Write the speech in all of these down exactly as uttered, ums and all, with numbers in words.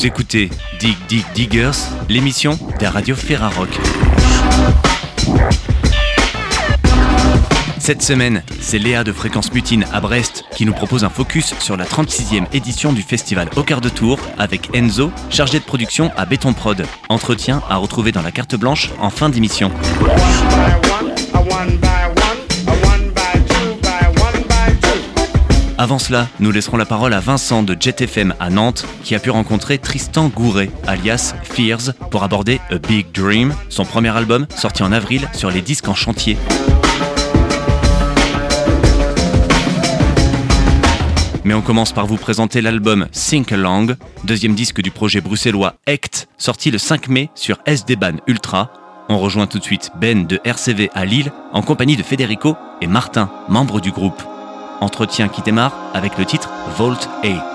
Vous écoutez Dig Dig Diggers, l'émission des radios Ferrarock. Cette semaine, c'est Léa de Fréquence Mutine à Brest qui nous propose un focus sur la trente-sixième édition du festival Au Quart de Tour avec Enzo, chargé de production à Béton Prod. Entretien à retrouver dans la carte blanche en fin d'émission. Avant cela, nous laisserons la parole à Vincent de Jet F M à Nantes qui a pu rencontrer Tristan Gouret, alias Fears, pour aborder A Big Dream, son premier album sorti en avril sur les disques en chantier. Mais on commence par vous présenter l'album Think Along, deuxième disque du projet bruxellois Act, sorti le cinq mai sur S D Ban Ultra. On rejoint tout de suite Ben de R C V à Lille, en compagnie de Federico et Martin, membres du groupe. Entretien qui démarre avec le titre Vault A.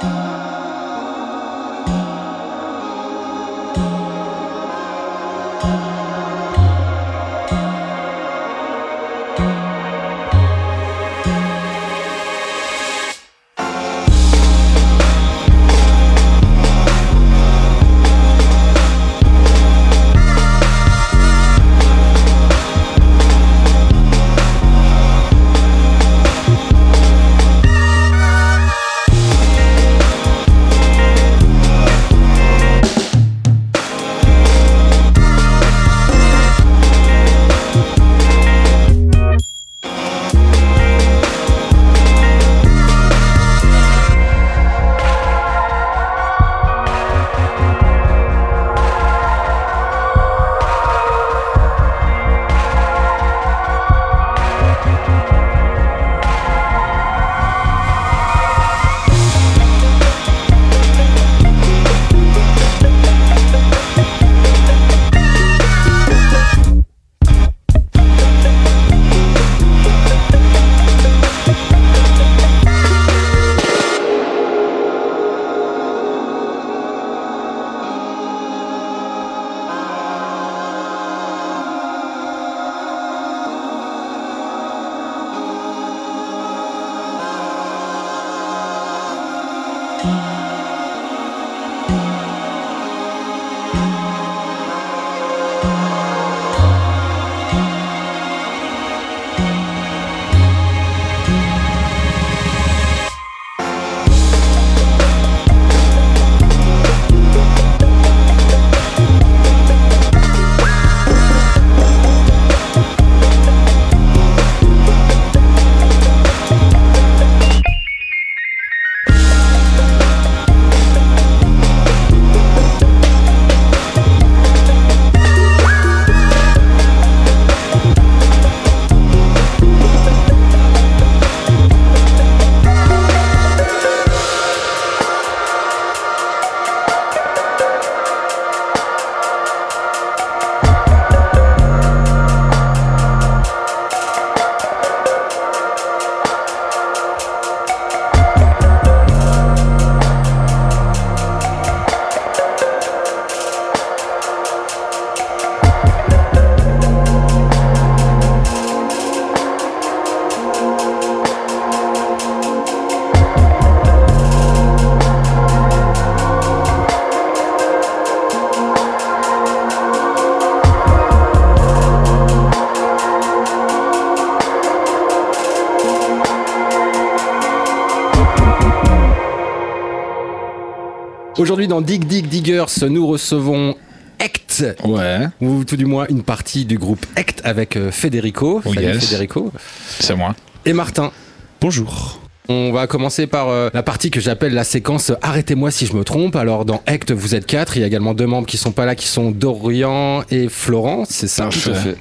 Aujourd'hui dans Dig Dig Diggers, nous recevons Act, ouais. ou tout du moins une partie du groupe Act avec Federico. Oh, Salut yes. Federico. C'est moi. Et Martin. Bonjour. On va commencer par euh, la partie que j'appelle la séquence Arrêtez-moi si je me trompe. Alors dans Act, vous êtes quatre. Il y a également deux membres qui sont pas là, qui sont Dorian et Florent. C'est ça. Tout à fait.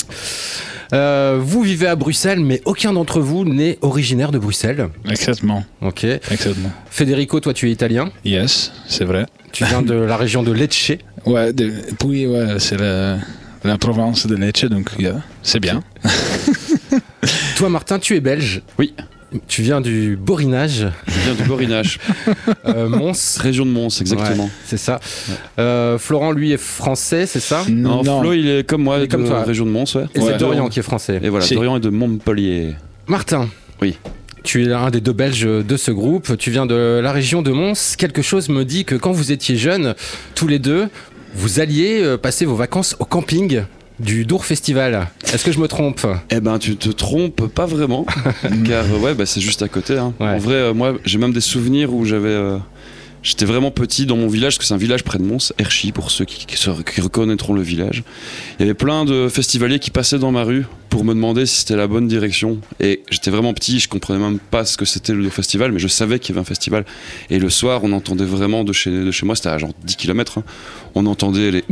Euh, vous vivez à Bruxelles, mais aucun d'entre vous n'est originaire de Bruxelles. Exactement. Ok. Exactement. Federico, toi, tu es italien. Yes, c'est vrai. Tu viens de la région de Lecce. Ouais, de, puis ouais, c'est la, la province de Lecce, donc yeah, c'est bien. Toi, Martin, tu es belge. Oui. Tu viens du Borinage. Je viens du Borinage. euh, Mons. Région de Mons, exactement. Ouais, c'est ça. Ouais. Euh, Florent, lui, est français, c'est ça ? Non, non, Flo, il est comme moi, il est comme de toi. Région de Mons. Ouais. Et ouais. c'est Dorian qui est français. Et voilà, si. Dorian est de Montpellier. Martin. Oui. Tu es un des deux Belges de ce groupe. Tu viens de la région de Mons. Quelque chose me dit que quand vous étiez jeunes, tous les deux, vous alliez passer vos vacances au camping du Dour Festival. Est-ce que je me trompe ? Eh ben, tu te trompes pas vraiment, car ouais, bah, c'est juste à côté. Hein. Ouais. En vrai, euh, moi, j'ai même des souvenirs où j'avais, euh, j'étais vraiment petit dans mon village, parce que c'est un village près de Mons, Herchy, pour ceux qui, qui, se, qui reconnaîtront le village. Il y avait plein de festivaliers qui passaient dans ma rue pour me demander si c'était la bonne direction. Et j'étais vraiment petit, je comprenais même pas ce que c'était le festival, mais je savais qu'il y avait un festival. Et le soir, on entendait vraiment de chez, de chez moi, c'était à genre dix kilomètres, hein, on entendait les...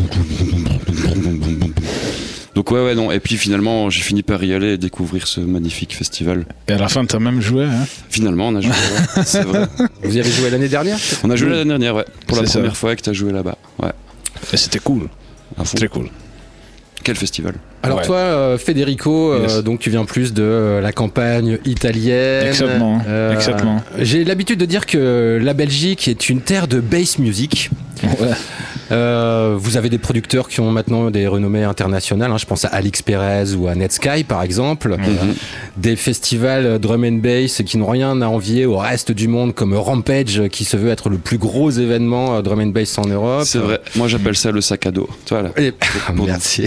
Donc ouais, ouais, non. Et puis finalement, j'ai fini par y aller et découvrir ce magnifique festival. Et à la fin, t'as même joué, hein ? Finalement, on a joué, ouais, c'est vrai. Vous y avez joué l'année dernière ? On a joué l'année dernière, ouais. Pour la C'est première ça. fois que t'as joué là-bas. Ouais. Et c'était cool, À fond. très cool. Quel festival. Alors Ouais. toi, euh, Federico, euh, Yes. donc tu viens plus de euh, la campagne italienne. Exactement, Euh, exactement. J'ai l'habitude de dire que la Belgique est une terre de bass music. Ouais. Euh, vous avez des producteurs qui ont maintenant des renommées internationales, hein, je pense à Alix Perez ou à Netsky par exemple, Mhm. des festivals drum and bass qui n'ont rien à envier au reste du monde comme Rampage qui se veut être le plus gros événement euh, drum and bass en Europe. C'est vrai. Moi, j'appelle ça le sac à dos. Tu vois, là. Et- Pour- Merci.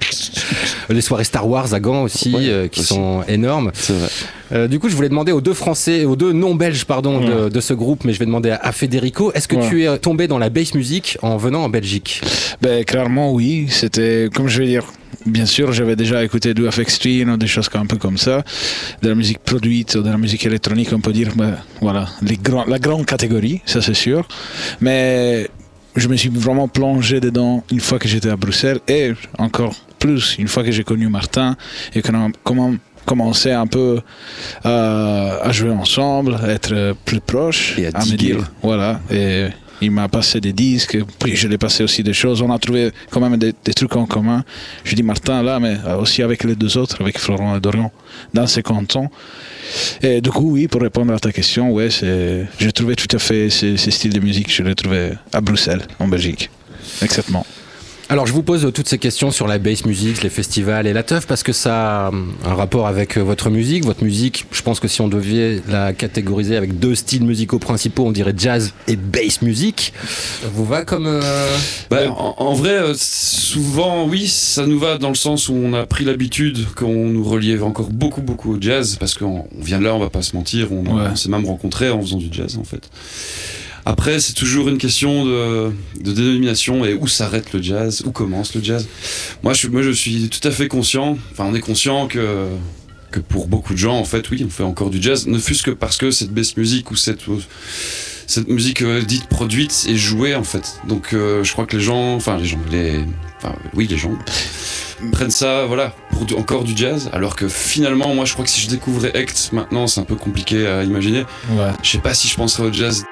Les soirées Star Wars à Gand aussi, Ouais, euh, qui aussi. sont énormes. C'est vrai. Euh, du coup, je voulais demander aux deux Français, aux deux non-belges, pardon, de, Ouais. de ce groupe, mais je vais demander à, à Federico, est-ce que Ouais. tu es tombé dans la bass music en venant en Belgique ? Ben, clairement, oui. C'était, comme je vais dire, bien sûr, j'avais déjà écouté du F X Twin ou des choses un peu comme ça, de la musique produite, de la musique électronique, on peut dire, ben, voilà, les grands, la grande catégorie, ça c'est sûr. Mais je me suis vraiment plongé dedans une fois que j'étais à Bruxelles et encore plus une fois que j'ai connu Martin et qu'on a comment commencé un peu euh, à jouer ensemble, à être plus proches, Et à me diguer. dire, voilà. Et il m'a passé des disques, puis je l'ai passé aussi des choses. On a trouvé quand même des, des trucs en commun. Je dis Martin là, mais aussi avec les deux autres, avec Florent et Dorian, dans ces cantons. Et du coup, oui, pour répondre à ta question, ouais, c'est, j'ai trouvé tout à fait ces, ces styles de musique, je les trouvais à Bruxelles, en Belgique. Exactement. Alors, je vous pose toutes ces questions sur la bass music, les festivals et la teuf parce que ça a un rapport avec votre musique. Votre musique, je pense que si on devait la catégoriser avec deux styles musicaux principaux, on dirait jazz et bass music. Ça vous va comme... euh, Bah, en, en vrai, euh, souvent, oui, ça nous va dans le sens où on a pris l'habitude qu'on nous reliait encore beaucoup, beaucoup au jazz, parce qu'on on vient de là, on va pas se mentir, on, Ouais. on s'est même rencontrés en faisant du jazz, en fait. Après, c'est toujours une question de, de dénomination et où s'arrête le jazz, où commence le jazz. Moi, je, suis- moi, je suis tout à fait conscient, enfin, on est conscient que, que pour beaucoup de gens, en fait, oui, on fait encore du jazz, ne fût-ce que parce que cette bass music ou cette, cette musique euh, dite produite est jouée, en fait. Donc, euh, je crois que les gens, enfin, les gens, les, enfin, oui, les gens prennent ça, voilà, pour du- encore du jazz, alors que finalement, moi, je crois que si je découvrais Act maintenant, c'est un peu compliqué à imaginer. Ouais. Je sais pas si je penserais au jazz.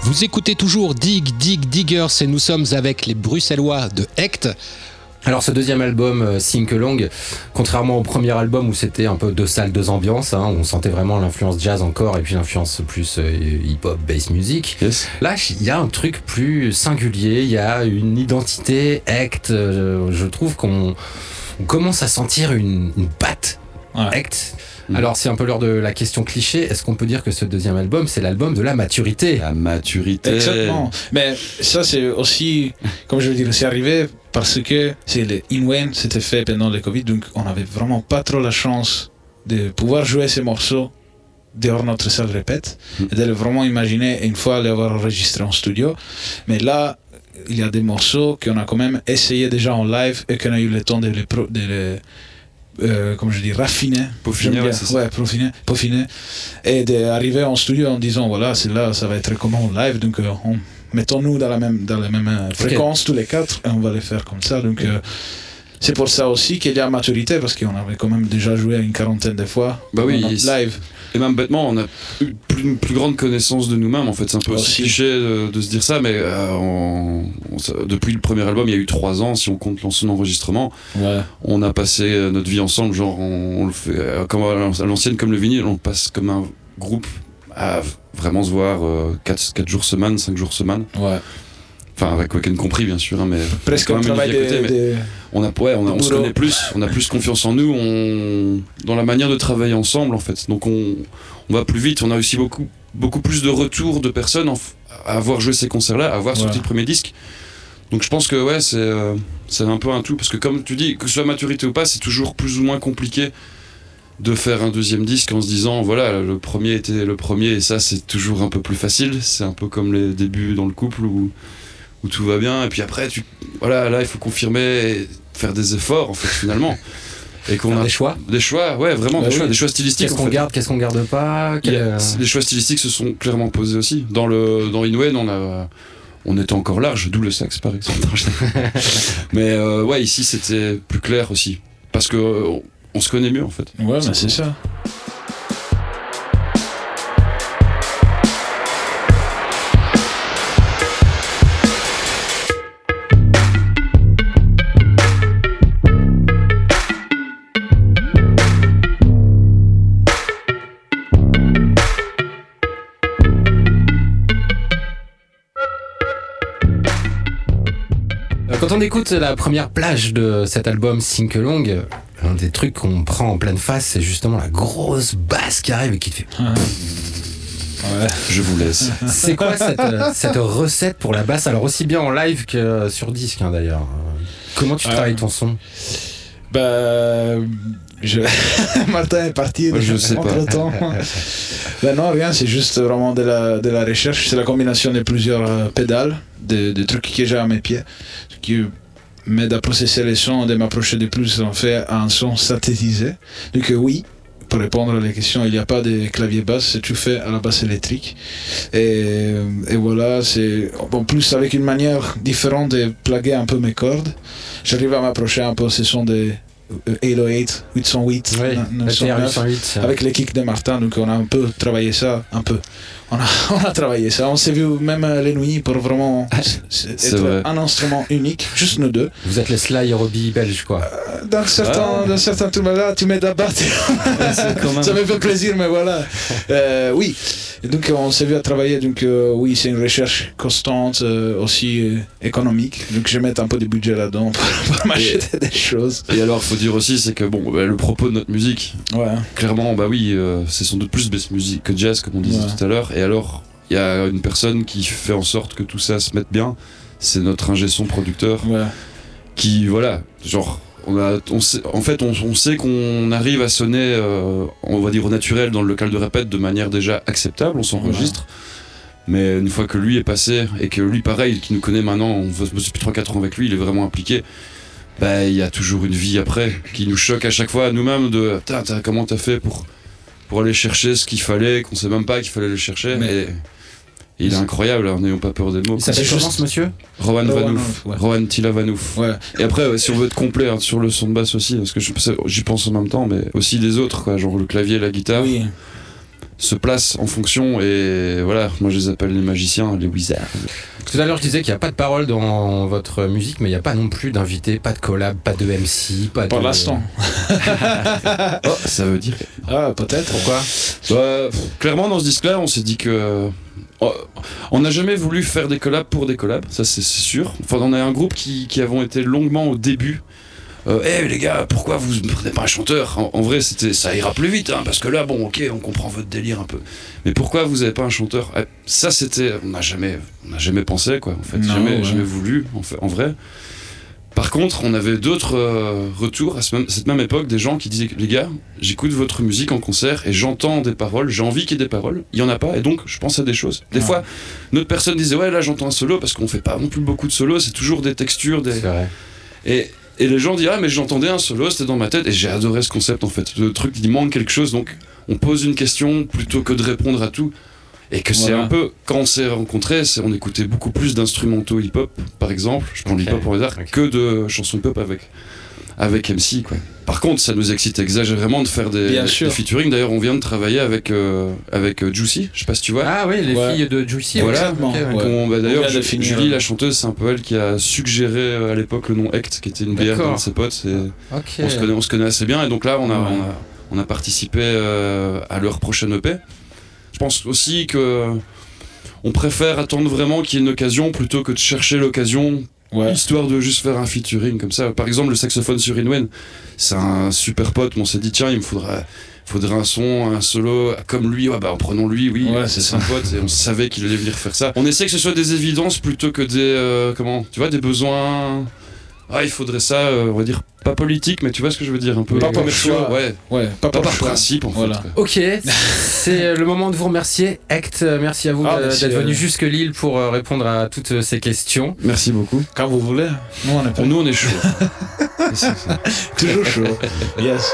Vous écoutez toujours Dig Dig Diggers et nous sommes avec les Bruxellois de Hecht. Alors ce deuxième album, euh, Sing Along, contrairement au premier album où c'était un peu deux salles, deux ambiances, hein, on sentait vraiment l'influence jazz encore et puis l'influence plus euh, hip-hop, bass music. Yes. Là, il y a un truc plus singulier, il y a une identité Hecht. Euh, je trouve qu'on on commence à sentir une, une patte Ouais. Hecht. Alors c'est un peu l'heure de la question cliché. Est-ce qu'on peut dire que ce deuxième album, c'est l'album de la maturité ? La maturité. Exactement. Mais ça, c'est aussi, comme je veux dire, c'est arrivé parce que c'est le Inwen, c'était fait pendant le Covid, donc on n'avait vraiment pas trop la chance de pouvoir jouer ces morceaux dehors notre salle répète mm. et de le vraiment imaginer une fois les avoir enregistrés en studio. Mais là, il y a des morceaux qu'on a quand même essayé déjà en live et qu'on a eu le temps de les, pro, de les Euh, comme je dis, raffiner, peaufiner, ouais, c'est ouais, peaufiner, peaufiner, et d'arriver en studio en disant voilà, c'est là, ça va être comment en live, donc euh, on, mettons-nous dans la même, dans la même euh, fréquence okay. tous les quatre et on va les faire comme ça. Donc euh, c'est pour ça aussi qu'il y a maturité parce qu'on avait quand même déjà joué une quarantaine de fois bah oui, live. Et même bêtement, on a eu plus, une plus grande connaissance de nous-mêmes. En fait, c'est un peu aussi cliché de, de se dire ça, mais euh, on, on, depuis le premier album, il y a eu trois ans, si on compte l'ancien enregistrement. Ouais. On a passé notre vie ensemble, genre on, on le fait comme à l'ancienne, comme le vinyle, on passe comme un groupe à vraiment se voir euh, quatre jours semaine, cinq jours semaine. Ouais. Enfin, avec Wacken compris, bien sûr, hein, mais presque un travail des, côté, mais des... on a, ouais, on, a, on se connaît plus, on a plus confiance en nous, on, dans la manière de travailler ensemble, en fait. Donc on, on va plus vite. On a aussi beaucoup, beaucoup plus de retours de personnes en, à avoir joué ces concerts-là, à avoir ouais. sorti le premier disque. Donc je pense que ouais, c'est, euh, c'est un peu un tout, parce que comme tu dis, que ce soit maturité ou pas, c'est toujours plus ou moins compliqué de faire un deuxième disque en se disant voilà, le premier était le premier et ça c'est toujours un peu plus facile. C'est un peu comme les débuts dans le couple où où tout va bien, et puis après, tu, voilà, là, il faut confirmer et faire des efforts, en fait, finalement. Et qu'on a des choix Des choix, ouais, vraiment, bah des, oui. choix, des choix stylistiques. Qu'est-ce qu'on fait. garde, qu'est-ce qu'on garde pas quel... a, Les choix stylistiques se sont clairement posés aussi. Dans, le, dans Inwen, on, a, on était encore large, d'où le sax, par exemple. Mais euh, ouais, ici, c'était plus clair aussi. Parce qu'on euh, on se connaît mieux, en fait. Ouais, c'est, c'est ça. Quand on écoute la première plage de cet album Sing Along, un des trucs qu'on prend en pleine face, c'est justement la grosse basse qui arrive et qui te fait... Ouais, je vous laisse. C'est quoi cette, cette recette pour la basse? Alors aussi bien en live que sur disque hein, d'ailleurs. Comment tu travailles ton son? Bah... Je... Martin est parti ouais, je sais pas. Temps. Ben non, rien, c'est juste vraiment de la, de la recherche. C'est la combinaison de plusieurs euh, pédales, de, de trucs que j'ai à mes pieds, ce qui m'aide à processer les sons, de m'approcher de plus en fait à un son synthétisé. Donc euh, oui, pour répondre à la question, il n'y a pas de clavier basse, c'est tout fait à la basse électrique. Et, et voilà, c'est en plus avec une manière différente de plaguer un peu mes cordes. J'arrive à m'approcher un peu ces sons des huit cent huit, huit cent huit, oui, neuf cent neuf, huit cent huit avec les kicks de Martin, donc on a un peu travaillé ça, un peu. On a, on a travaillé ça, on s'est vu même les nuits pour vraiment c'est être vrai. Un instrument unique, juste nous deux. Vous êtes les Sly Robbie belges quoi. Euh, dans certains, ah. dans certains trucs là, tu m'aides à battre. Ouais, ça me fait plaisir, mais voilà. Euh, oui. Et donc on s'est vu à travailler, donc euh, oui, c'est une recherche constante, euh, aussi euh, économique. Donc je vais mettre un peu de budget là-dedans pour, pour m'acheter des choses. Et alors, faut dire aussi, c'est que bon, bah, le propos de notre musique, ouais. clairement, bah oui, euh, c'est sans doute plus bass music que jazz, comme on disait ouais. tout à l'heure. Et alors, il y a une personne qui fait en sorte que tout ça se mette bien. C'est notre ingé son producteur, ouais. qui, voilà, genre. On a, on sait, en fait, on, on sait qu'on arrive à sonner, euh, on va dire au naturel dans le local de répète de manière déjà acceptable, on s'enregistre. Ouais. Mais une fois que lui est passé, et que lui, pareil, qui nous connaît maintenant, on va se bosser depuis trois quatre ans avec lui, il est vraiment impliqué, bah, il y a toujours une vie après, qui nous choque à chaque fois à nous-mêmes de t'as, t'as, comment t'as fait pour, pour aller chercher ce qu'il fallait, qu'on sait même pas qu'il fallait aller chercher. Mais... Et, Et il est incroyable, n'ayons pas peur des mots. Il s'appelle comment ce monsieur? Rowan Vanouf. Ouais. Rowan Tila Vanouf. Ouais. Et après, ouais, si on veut être complet hein, sur le son de basse aussi, parce que je, j'y pense en même temps, mais aussi des autres, quoi, genre le clavier, la guitare. Oui. se placent en fonction, et voilà, moi je les appelle les magiciens, les wizards. Tout à l'heure, je disais qu'il n'y a pas de parole dans votre musique, mais il n'y a pas non plus d'invité, pas de collab, pas de M C, pas de... Pour l'instant. Oh, ça veut dire... Ah, peut-être. Pourquoi ? Bah, clairement, dans ce disque-là, on s'est dit que... Oh, on n'a jamais voulu faire des collabs pour des collabs, ça c'est, c'est sûr. Enfin, on a un groupe qui, qui avons été longuement au début. Eh euh, hey, les gars, pourquoi vous ne prenez pas un chanteur ? en, en vrai, c'était, ça ira plus vite, hein, parce que là, bon, ok, on comprend votre délire un peu. Mais pourquoi vous n'avez pas un chanteur ? eh, Ça, c'était... On n'a jamais, on n'a jamais pensé, quoi, en fait. Non, jamais, ouais. jamais voulu, en, fait, en vrai. Par contre, on avait d'autres euh, retours à ce même, cette même époque, des gens qui disaient, les gars, j'écoute votre musique en concert et j'entends des paroles, j'ai envie qu'il y ait des paroles, il y en a pas, et donc je pense à des choses. Des Ouais. fois, notre personne disait, ouais, là j'entends un solo, parce qu'on fait pas non plus beaucoup de solos, c'est toujours des textures, des... C'est vrai. Et, et les gens disent, ah, mais j'entendais un solo, c'était dans ma tête, et j'ai adoré ce concept en fait. Le truc, il manque quelque chose, donc on pose une question plutôt que de répondre à tout. Et que c'est Voilà. un peu, quand on s'est rencontrés, c'est, on écoutait beaucoup plus d'instrumentaux hip-hop, par exemple, je prends Ok. l'hip-hop en hasard, Ok. que de chansons hip-hop avec, avec M C, quoi. Par contre, ça nous excite exagérément de faire des, Bien des sûr. featuring. D'ailleurs, on vient de travailler avec, euh, avec euh, Juicy, je sais pas si tu vois. Ah oui, les Ouais. filles de Juicy. Voilà. ok, ouais. Ouais. Qu'on- bah, d'ailleurs, On vient de Ju- finir. Julie, la chanteuse, c'est un peu elle qui a suggéré euh, à l'époque le nom Hect, qui était une bière D'accord. d'un de ses potes. Et Ok. on, se connaît, on se connaît assez bien, et donc là, on a, Ouais. on a, on a participé euh, à leur prochaine E P. Je pense aussi que on préfère attendre vraiment qu'il y ait une occasion plutôt que de chercher l'occasion, Ouais. histoire de juste faire un featuring comme ça. Par exemple, le saxophone sur Inwen, c'est un super pote. On s'est dit, tiens, il me faudrait, faudrait un son, un solo comme lui. Ouais, bah, en prenant lui, oui, Ouais, c'est c'est un pote, et on savait qu'il allait venir faire ça. On essaie que ce soit des évidences plutôt que des, euh, comment, tu vois, des besoins. Ah, il faudrait ça, euh, on va dire, pas politique, mais tu vois ce que je veux dire, un peu. Pas par commercial, choix. ouais. Ouais, pas, Pas par par choix. principe, en Voilà. fait. Ok, c'est le moment de vous remercier. Hect, merci à vous Ah, de- merci, d'être venu euh, jusque Lille pour euh, répondre à toutes ces questions. Merci beaucoup. Quand vous voulez. Nous, on est Pour nous, on est chaud. C'est- c'est- toujours chaud. Yes.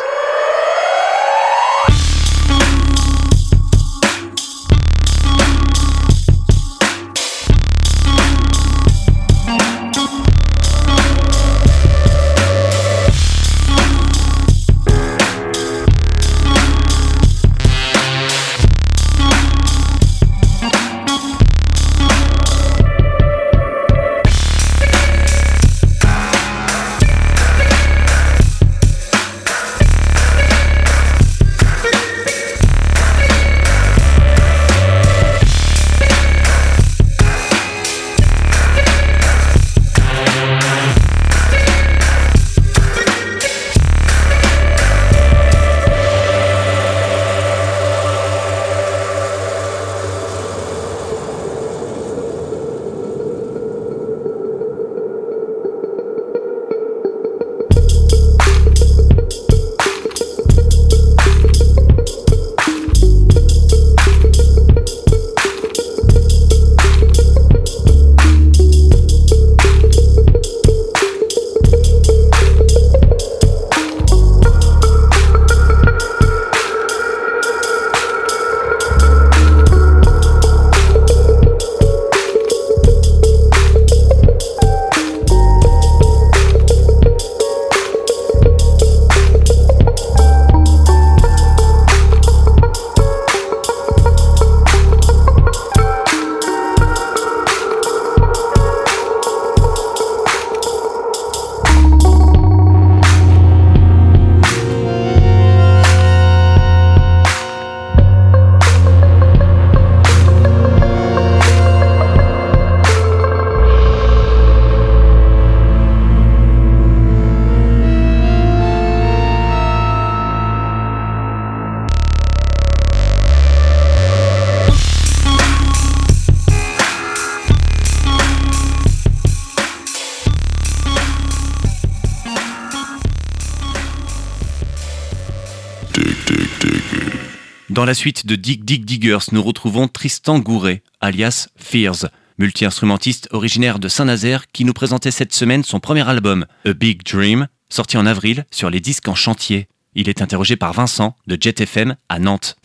Dans la suite de Dig Dig Diggers, nous retrouvons Tristan Gouret, alias Fears, multi-instrumentiste originaire de Saint-Nazaire qui nous présentait cette semaine son premier album, A Big Dream, sorti en avril sur les disques en chantier. Il est interrogé par Vincent de Jet F M à Nantes.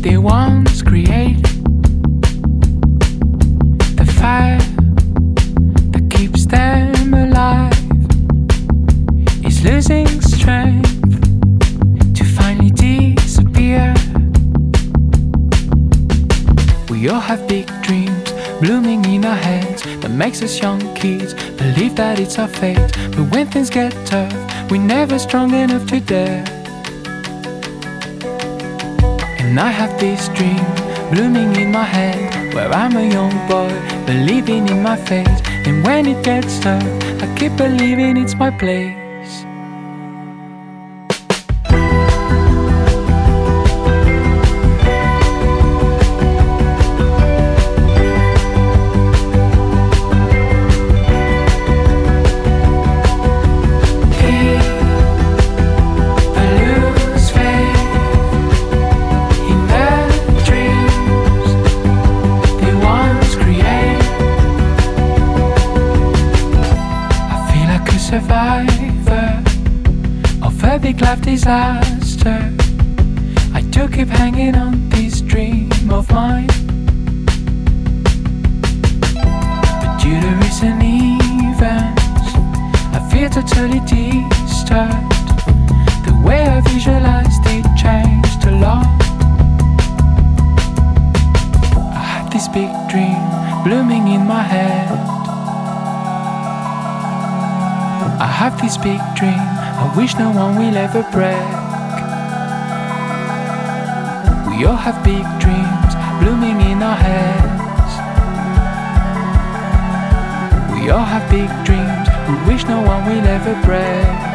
they once created. The fire that keeps them alive is losing strength to finally disappear. We all have big dreams blooming in our heads that makes us young kids believe that it's our fate. But when things get tough, we're never strong enough to dare. And I have this dream blooming in my head where I'm a young boy believing in my fate. And when it gets tough, I keep believing it's my place. Life disaster, I do keep hanging on this dream of mine. But due to recent events, I feel totally disturbed. The way I visualized it changed a lot. I had this big dream blooming in my head. I have this big dream I wish no one will ever break. We all have big dreams blooming in our heads. We all have big dreams we wish no one will ever break.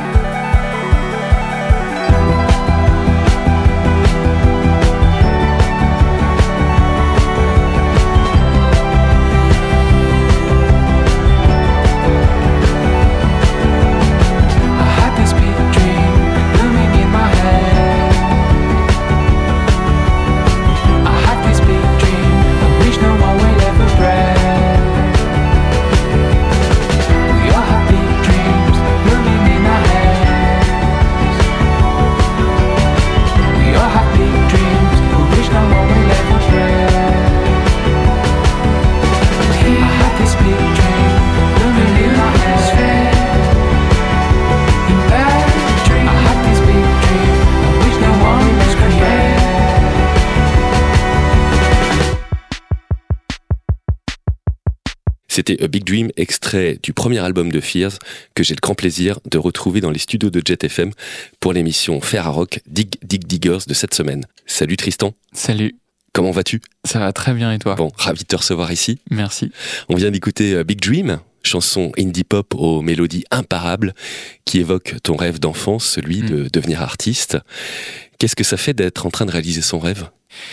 C'était A Big Dream, extrait du premier album de Fears, que j'ai le grand plaisir de retrouver dans les studios de Jet F M pour l'émission Faire à Rock Dig Dig Diggers de cette semaine. Salut Tristan. Salut. Comment vas-tu ? Ça va très bien et toi ? Bon, ravi de te recevoir ici. Merci. On vient d'écouter A Big Dream, chanson indie pop aux mélodies imparables qui évoque ton rêve d'enfance, celui mmh. de devenir artiste. Qu'est-ce que ça fait d'être en train de réaliser son rêve ?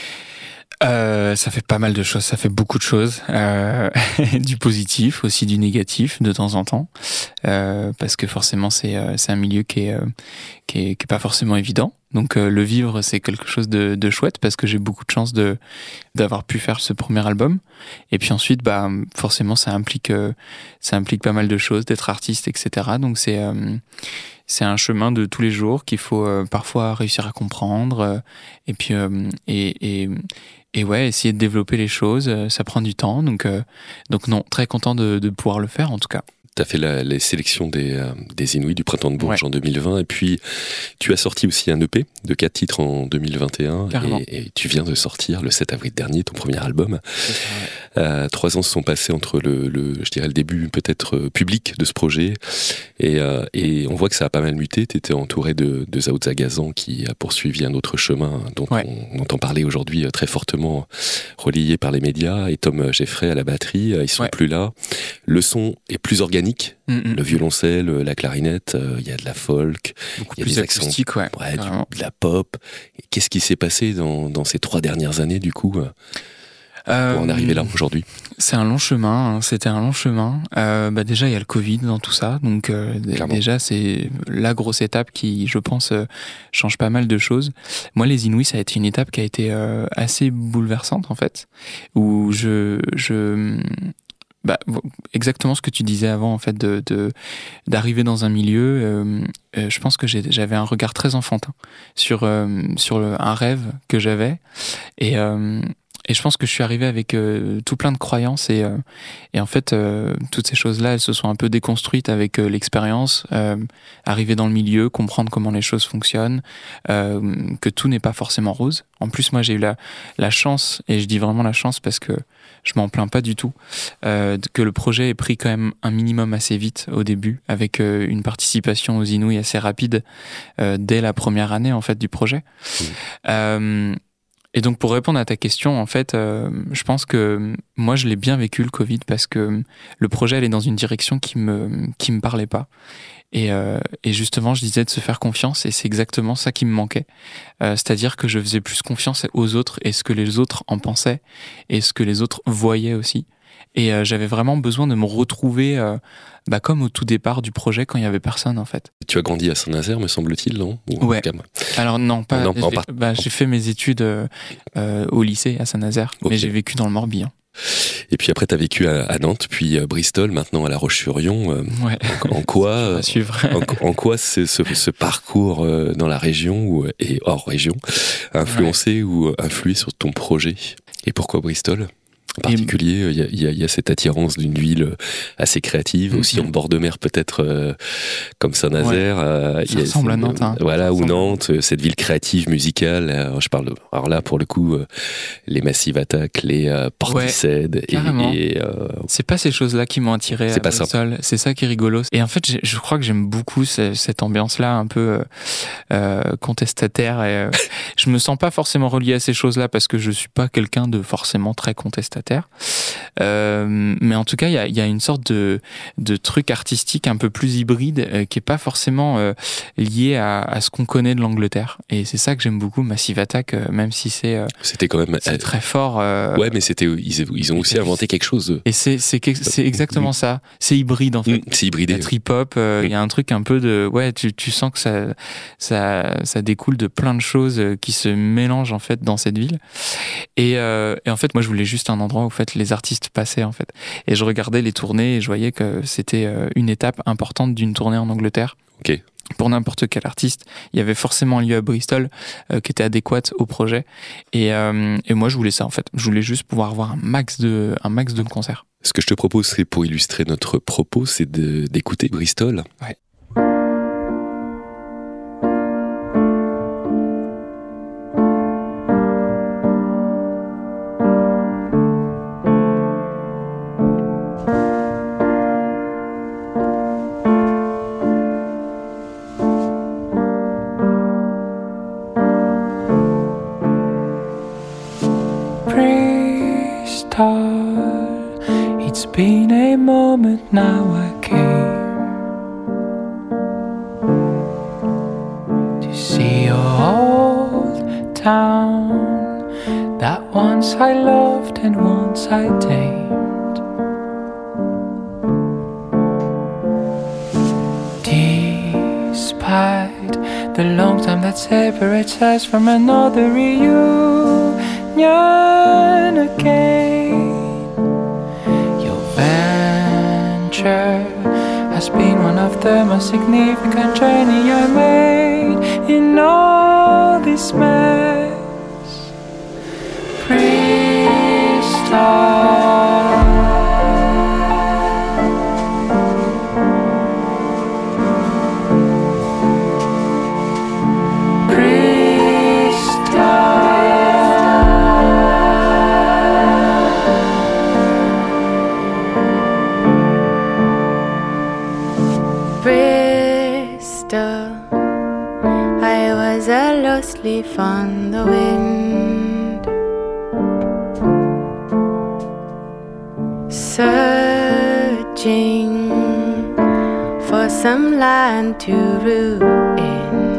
Euh, ça fait pas mal de choses, ça fait beaucoup de choses, euh, du positif, aussi du négatif de temps en temps, euh, parce que forcément c'est euh, c'est un milieu qui est, euh, qui est qui est pas forcément évident. Donc euh, le vivre c'est quelque chose de, de chouette parce que j'ai beaucoup de chance de d'avoir pu faire ce premier album. Et puis ensuite bah forcément ça implique euh, ça implique pas mal de choses, d'être artiste, et cetera. Donc c'est euh, c'est un chemin de tous les jours qu'il faut euh, parfois réussir à comprendre euh, et puis euh, et, et Et ouais, essayer de développer les choses, ça prend du temps, donc, euh, donc non, très content de, de pouvoir le faire en tout cas. Tu as fait la, les sélections des, euh, des Inouïs du Printemps de Bourges ouais. en deux mille vingt, et puis tu as sorti aussi un E P de quatre titres en deux mille vingt et un, et, et tu viens de sortir le sept avril dernier ton premier album. Ça, ouais. euh, trois ans se sont passés entre le, le, je dirais le début peut-être euh, public de ce projet, et, euh, et on voit que ça a pas mal muté. Tu étais entouré de, de Zao Zagazan qui a poursuivi un autre chemin dont ouais. on, on entend parler aujourd'hui très fortement, relayé par les médias, et Tom Geffray à la batterie, ils sont ouais. plus là. Le son est plus organisé. Mm-hmm. Le violoncelle, la clarinette, il euh, y a de la folk, il y a des accents, ouais, ouais, du, de la pop. Et qu'est-ce qui s'est passé dans, dans ces trois dernières années du coup euh, pour en arriver là aujourd'hui ? C'est un long chemin, hein, c'était un long chemin. Euh, bah déjà il y a le Covid dans tout ça, donc euh, déjà c'est la grosse étape qui, je pense, euh, change pas mal de choses. Moi les Inouïs, ça a été une étape qui a été euh, assez bouleversante en fait, où je je bah, exactement ce que tu disais avant, en fait, de, de, d'arriver dans un milieu. Euh, euh, je pense que j'ai, j'avais un regard très enfantin sur, euh, sur le, un rêve que j'avais. Et, euh, et je pense que je suis arrivé avec euh, tout plein de croyances. Et, euh, et en fait, euh, toutes ces choses-là, elles se sont un peu déconstruites avec euh, l'expérience. Euh, arriver dans le milieu, comprendre comment les choses fonctionnent, euh, que tout n'est pas forcément rose. En plus, moi, j'ai eu la, la chance, et je dis vraiment la chance parce que je m'en plains pas du tout, euh, que le projet ait pris quand même un minimum assez vite au début, avec euh, une participation aux Inouïs assez rapide euh, dès la première année en fait du projet. Mmh. Euh, et donc pour répondre à ta question, en fait, euh, je pense que moi je l'ai bien vécu le Covid parce que le projet allait dans une direction qui me qui me parlait pas. Et, euh, et justement, je disais de se faire confiance, et c'est exactement ça qui me manquait. Euh, c'est-à-dire que je faisais plus confiance aux autres et ce que les autres en pensaient et ce que les autres voyaient aussi. Et euh, j'avais vraiment besoin de me retrouver euh, bah, comme au tout départ du projet quand il y avait personne en fait. Tu as grandi à Saint-Nazaire, me semble-t-il, non? Ou ouais. Alors non, pas. Non, j'ai, pas. Bah, j'ai fait mes études euh, euh, au lycée à Saint-Nazaire, okay. Mais j'ai vécu dans le Morbihan. Et puis après, tu as vécu à, à Nantes, puis à Bristol, maintenant à La Roche-sur-Yon. Euh, ouais. En, en quoi, en, en quoi ce, ce, ce parcours euh, dans la région ou, et hors région a influencé ouais. ou influé sur ton projet? Et pourquoi Bristol? En particulier, il y, y, y a cette attirance d'une ville assez créative, mm-hmm. aussi en bord de mer peut-être euh, comme Saint-Nazaire. Ouais. Euh, ça ressemble à Nantes. Hein. Voilà, ou Nantes, cette ville créative, musicale. Alors, je parle, de, alors là, pour le coup, euh, les Massive Attack, les euh, Portishead. Ouais, carrément. Et, et, euh, c'est pas ces choses-là qui m'ont attiré c'est à Bristol. C'est ça qui est rigolo. Et en fait, je crois que j'aime beaucoup ce, cette ambiance-là, un peu euh, contestataire. Et, euh, je me sens pas forcément relié à ces choses-là parce que je suis pas quelqu'un de forcément très contestataire. Euh, mais en tout cas, il y a, y a une sorte de, de truc artistique un peu plus hybride euh, qui est pas forcément euh, lié à, à ce qu'on connaît de l'Angleterre. Et c'est ça que j'aime beaucoup, Massive Attack, euh, même si c'est, euh, c'était quand même c'est très fort. Euh, ouais, mais c'était, ils, ils ont aussi inventé quelque chose. Et c'est, c'est, c'est exactement mmh. ça. C'est hybride en fait. Mmh, c'est hybridé. La trip-hop, il euh, mmh. y a un truc un peu de, ouais, tu, tu sens que ça, ça, ça découle de plein de choses qui se mélangent en fait dans cette ville. Et, euh, et en fait, moi, je voulais juste un endroit où en fait, les artistes passaient en fait. Et je regardais les tournées et je voyais que c'était une étape importante d'une tournée en Angleterre. Ok. Pour n'importe quel artiste, il y avait forcément un lieu à Bristol euh, qui était adéquat au projet. Et, euh, et moi, je voulais ça en fait. Je voulais juste pouvoir avoir un max de, un max de concerts. Ce que je te propose, c'est pour illustrer notre propos, c'est de, d'écouter Bristol. Ouais. It's been a moment now I came to see your old town that once I loved and once I tamed. Despite the long time that separates us from another reunion again, has been one of the most significant journey I made in all this mess. Bristol. Leaf on the wind, searching for some land to root in,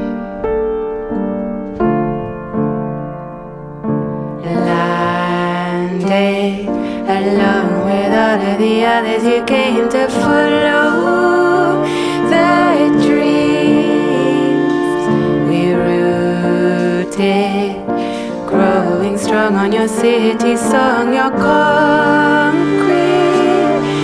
landed alone with all of the others you came to follow the dreams we rooted, growing strong on your city song, your concrete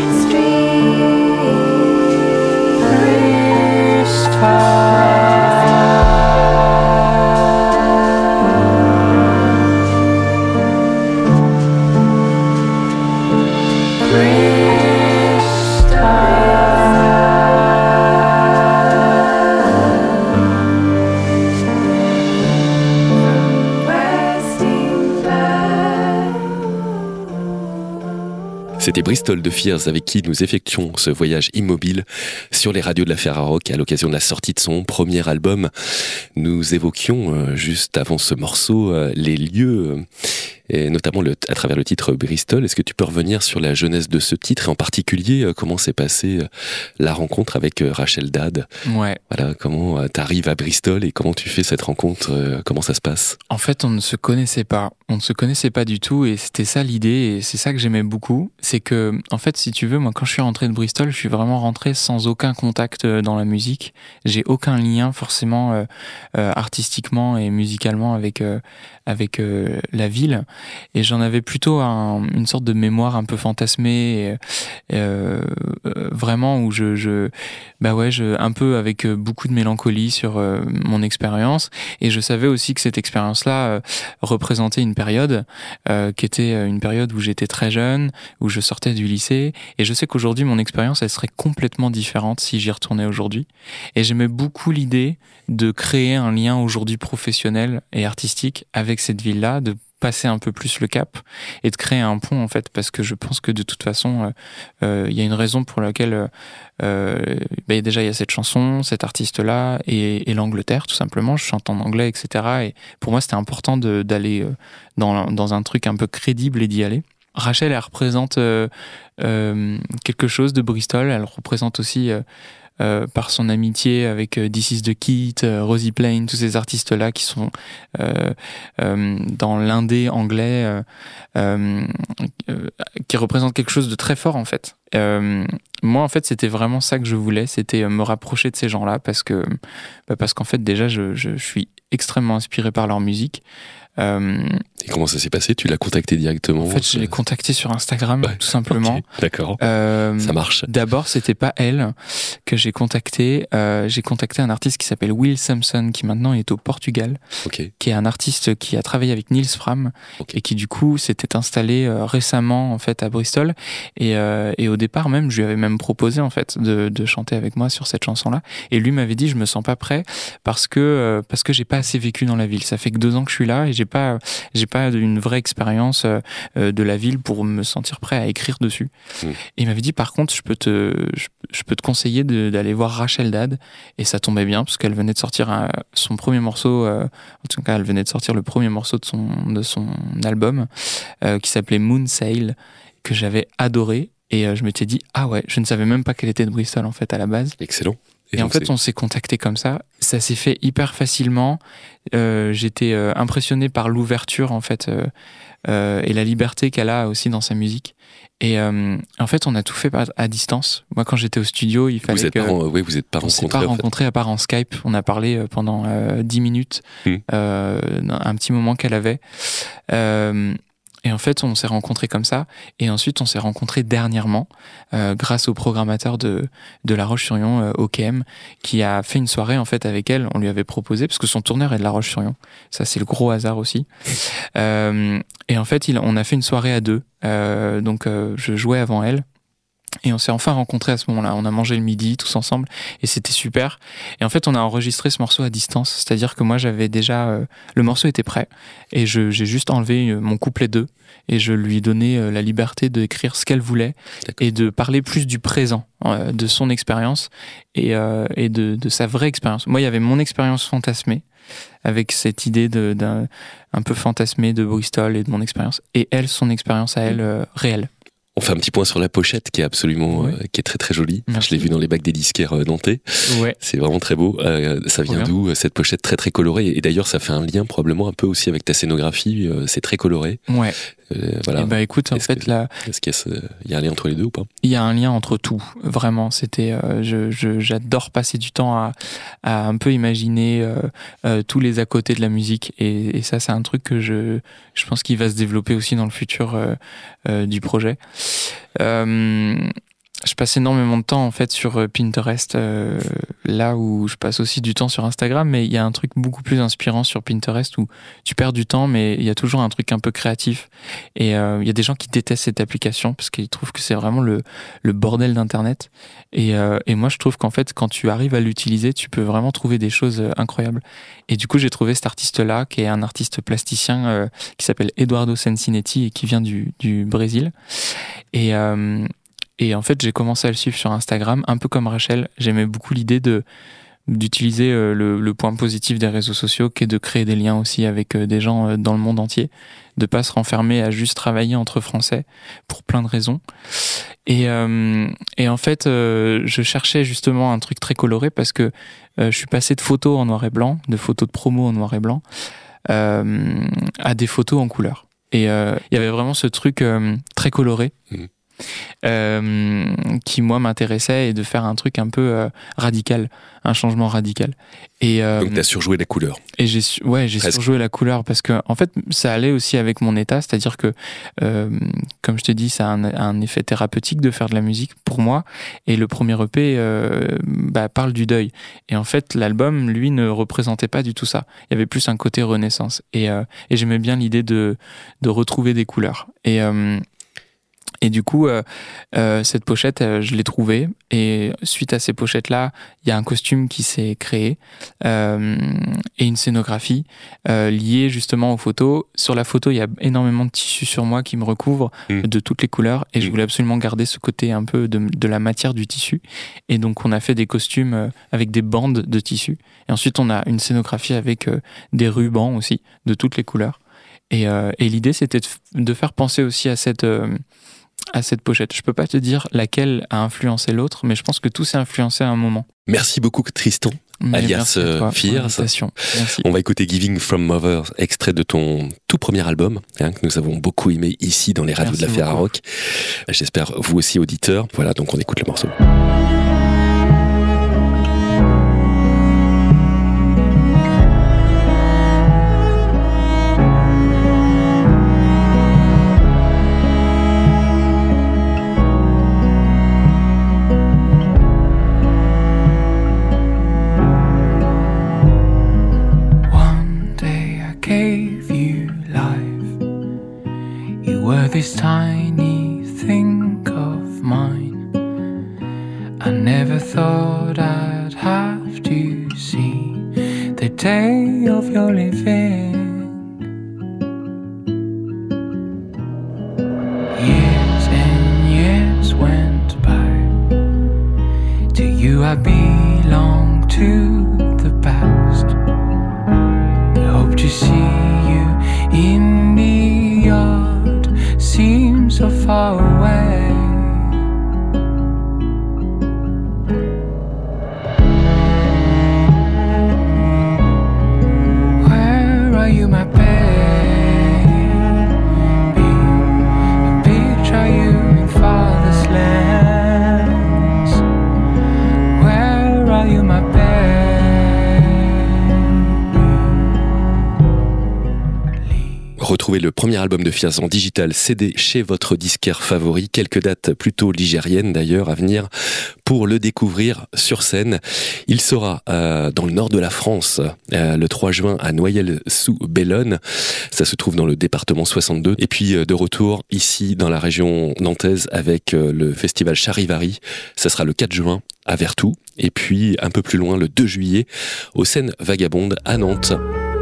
C'était Bristol de Fears avec qui nous effectuons ce voyage immobile sur les radios de la Ferrarock à l'occasion de la sortie de son premier album. Nous évoquions euh, juste avant ce morceau euh, les lieux, euh, et notamment le, à travers le titre Bristol. Est-ce que tu peux revenir sur la jeunesse de ce titre et en particulier euh, comment s'est passée euh, la rencontre avec euh, Rachel Dad? Ouais. Voilà, comment euh, tu arrives à Bristol et comment tu fais cette rencontre, euh, comment ça se passe? En fait, on ne se connaissait pas. On ne se connaissait pas du tout et c'était ça l'idée et c'est ça que j'aimais beaucoup. C'est que, en fait, si tu veux, moi, quand je suis rentré de Bristol, je suis vraiment rentré sans aucun contact dans la musique. J'ai aucun lien forcément euh, euh, artistiquement et musicalement avec euh, avec euh, la ville et j'en avais plutôt un, une sorte de mémoire un peu fantasmée, et, euh, euh, vraiment où je, je bah ouais, je, un peu avec beaucoup de mélancolie sur euh, mon expérience et je savais aussi que cette expérience-là euh, représentait une période euh, qui était une période où j'étais très jeune, où je sortais du lycée et je sais qu'aujourd'hui mon expérience elle serait complètement différente si j'y retournais aujourd'hui et j'aimais beaucoup l'idée de créer un lien aujourd'hui professionnel et artistique avec cette ville-là, de passer un peu plus le cap et de créer un pont en fait parce que je pense que de toute façon il euh, euh, y a une raison pour laquelle euh, bah, déjà il y a cette chanson, cet artiste-là et, et l'Angleterre tout simplement, je chante en anglais etc et pour moi c'était important de, d'aller dans, dans un truc un peu crédible et d'y aller. Rachel elle représente euh, euh, quelque chose de Bristol, elle représente aussi euh, Euh, par son amitié avec euh, This Is The Kid, euh, Rosie Plain, tous ces artistes-là qui sont euh, euh, dans l'indé anglais, euh, euh, euh, qui représentent quelque chose de très fort en fait. Euh, moi en fait c'était vraiment ça que je voulais, c'était me rapprocher de ces gens-là parce que bah, parce qu'en fait déjà je, je, je suis extrêmement inspiré par leur musique. Euh, et comment ça s'est passé? Tu l'as contacté directement? En fait, je l'ai contacté sur Instagram, ouais, tout simplement. Okay, d'accord. Euh, ça marche. D'abord, c'était pas elle que j'ai contacté. Euh, j'ai contacté un artiste qui s'appelle Will Sampson, qui maintenant est au Portugal, okay. qui est un artiste qui a travaillé avec Nils Fram okay. et qui du coup s'était installé euh, récemment en fait à Bristol. Et, euh, et au départ même, je lui avais même proposé en fait de, de chanter avec moi sur cette chanson-là. Et lui m'avait dit, je me sens pas prêt parce que euh, parce que j'ai pas assez vécu dans la ville. Ça fait que deux ans que je suis là et j'ai pas j'ai pas une vraie expérience euh, de la ville pour me sentir prêt à écrire dessus. Mmh. Et il m'avait dit par contre je peux te je, je peux te conseiller de, d'aller voir Rachel Dad et ça tombait bien parce qu'elle venait de sortir un, son premier morceau euh, en tout cas elle venait de sortir le premier morceau de son de son album euh, qui s'appelait Moon Sail que j'avais adoré et euh, je m'étais dit ah ouais je ne savais même pas qu'elle était de Bristol en fait à la base. Excellent. Et, et en fait, c'est... on s'est contacté comme ça. Ça s'est fait hyper facilement. Euh, j'étais euh, impressionné par l'ouverture, en fait, euh, euh, et la liberté qu'elle a aussi dans sa musique. Et euh, en fait, on a tout fait à, à distance. Moi, quand j'étais au studio, il fallait vous êtes que... Pas en, oui, vous n'êtes pas on rencontrés. On s'est pas rencontrés à part en Skype. On a parlé pendant euh, dix minutes, mmh. euh, un petit moment qu'elle avait. Euh, Et en fait, on s'est rencontrés comme ça. Et ensuite, on s'est rencontrés dernièrement euh, grâce au programmateur de, de La Roche-sur-Yon, euh, O K M, qui a fait une soirée en fait avec elle. On lui avait proposé, parce que son tourneur est de La Roche-sur-Yon. Ça, c'est le gros hasard aussi. Euh, et en fait, il, on a fait une soirée à deux. Euh, donc, euh, je jouais avant elle. Et on s'est enfin rencontrés à ce moment-là. On a mangé le midi tous ensemble et c'était super. Et en fait, on a enregistré ce morceau à distance. C'est-à-dire que moi, j'avais déjà... Euh, le morceau était prêt et je, j'ai juste enlevé mon couplet deux et je lui ai donné euh, la liberté d'écrire ce qu'elle voulait. D'accord. Et de parler plus du présent, euh, de son expérience et, euh, et de, de sa vraie expérience. Moi, il y avait mon expérience fantasmée avec cette idée de, d'un un peu fantasmée de Bristol et de mon expérience. Et elle, son expérience à elle, euh, réelle. On fait un petit point sur la pochette qui est absolument, ouais. euh, qui est très très jolie. Merci. Je l'ai vue dans les bacs des disquaires euh, nantais. Ouais. C'est vraiment très beau. Euh, ça vient d'où cette pochette très très colorée? Et d'ailleurs, ça fait un lien probablement un peu aussi avec ta scénographie. Euh, c'est très coloré. Ouais. Euh, voilà. Et bah écoute, en est-ce fait que, là, est-ce qu'il y a, il y a un lien entre les deux ou pas? Il y a un lien entre tout, vraiment. C'était, euh, je, je, j'adore passer du temps à, à un peu imaginer euh, euh, tous les à côté de la musique, et, et ça, c'est un truc que je, je pense qu'il va se développer aussi dans le futur euh, euh, du projet. Euh, je passe énormément de temps en fait sur Pinterest, euh, là où je passe aussi du temps sur Instagram, mais il y a un truc beaucoup plus inspirant sur Pinterest où tu perds du temps, mais il y a toujours un truc un peu créatif. Et euh, il y a des gens qui détestent cette application parce qu'ils trouvent que c'est vraiment le, le bordel d'Internet. Et, euh, et moi, je trouve qu'en fait, quand tu arrives à l'utiliser, tu peux vraiment trouver des choses incroyables. Et du coup, j'ai trouvé cet artiste-là, qui est un artiste plasticien euh, qui s'appelle Eduardo Cincinetti et qui vient du, du Brésil. Et euh, Et en fait, j'ai commencé à le suivre sur Instagram, un peu comme Rachel. J'aimais beaucoup l'idée de, d'utiliser euh, le, le point positif des réseaux sociaux, qui est de créer des liens aussi avec euh, des gens euh, dans le monde entier, de pas se renfermer à juste travailler entre Français, pour plein de raisons. Et, euh, et en fait, euh, je cherchais justement un truc très coloré, parce que euh, je suis passé de photos en noir et blanc, de photos de promo en noir et blanc, euh, à des photos en couleur. Et il euh, y avait vraiment ce truc euh, très coloré. Mmh. Euh, qui moi m'intéressait, et de faire un truc un peu euh, radical, un changement radical. Et euh, donc t'as surjoué la couleur. Et j'ai su- ouais j'ai Presque. surjoué la couleur parce que en fait ça allait aussi avec mon état, c'est-à-dire que euh, comme je te dis, ça a un, un effet thérapeutique de faire de la musique pour moi. Et le premier E P euh, bah, parle du deuil. Et en fait l'album lui ne représentait pas du tout ça. Il y avait plus un côté renaissance. Et, euh, et j'aimais bien l'idée de de retrouver des couleurs. Et euh, Et du coup, euh, euh, cette pochette, euh, je l'ai trouvée. Et suite à ces pochettes-là, il y a un costume qui s'est créé euh, et une scénographie euh, liée justement aux photos. Sur la photo, il y a énormément de tissu sur moi qui me recouvre mmh. de toutes les couleurs. Et mmh. je voulais absolument garder ce côté un peu de, de la matière du tissu. Et donc, on a fait des costumes euh, avec des bandes de tissu. Et ensuite, on a une scénographie avec euh, des rubans aussi, de toutes les couleurs. Et, euh, et l'idée, c'était de, f- de faire penser aussi à cette... Euh, à cette pochette. Je peux pas te dire laquelle a influencé l'autre, mais je pense que tout s'est influencé à un moment. Merci beaucoup Tristan, mais alias Fierce. On va écouter Giving from Mother, extrait de ton tout premier album, hein, que nous avons beaucoup aimé ici dans les radios Merci de la Ferrarock. J'espère vous aussi auditeurs. Voilà, donc on écoute le morceau. This tiny thing of mine, I never thought I'd have to see the day of your living. Years and years went by. To you I belong to the past. I hope to see you in the yard. Seems so far away. Where are you, my baby? I picture you in father's lands. Where are you, my baby? Retrouvez le premier album de Fierce en digital C D chez votre disquaire favori. Quelques dates plutôt ligériennes d'ailleurs à venir pour le découvrir sur scène. Il sera euh, dans le nord de la France euh, le trois juin à Noyelles-sous-Bellone. Ça se trouve dans le département soixante-deux. Et puis euh, de retour ici dans la région nantaise avec euh, le festival Charivari. Ça sera le quatre juin à Vertou. Et puis un peu plus loin le deux juillet aux Scènes Vagabondes à Nantes.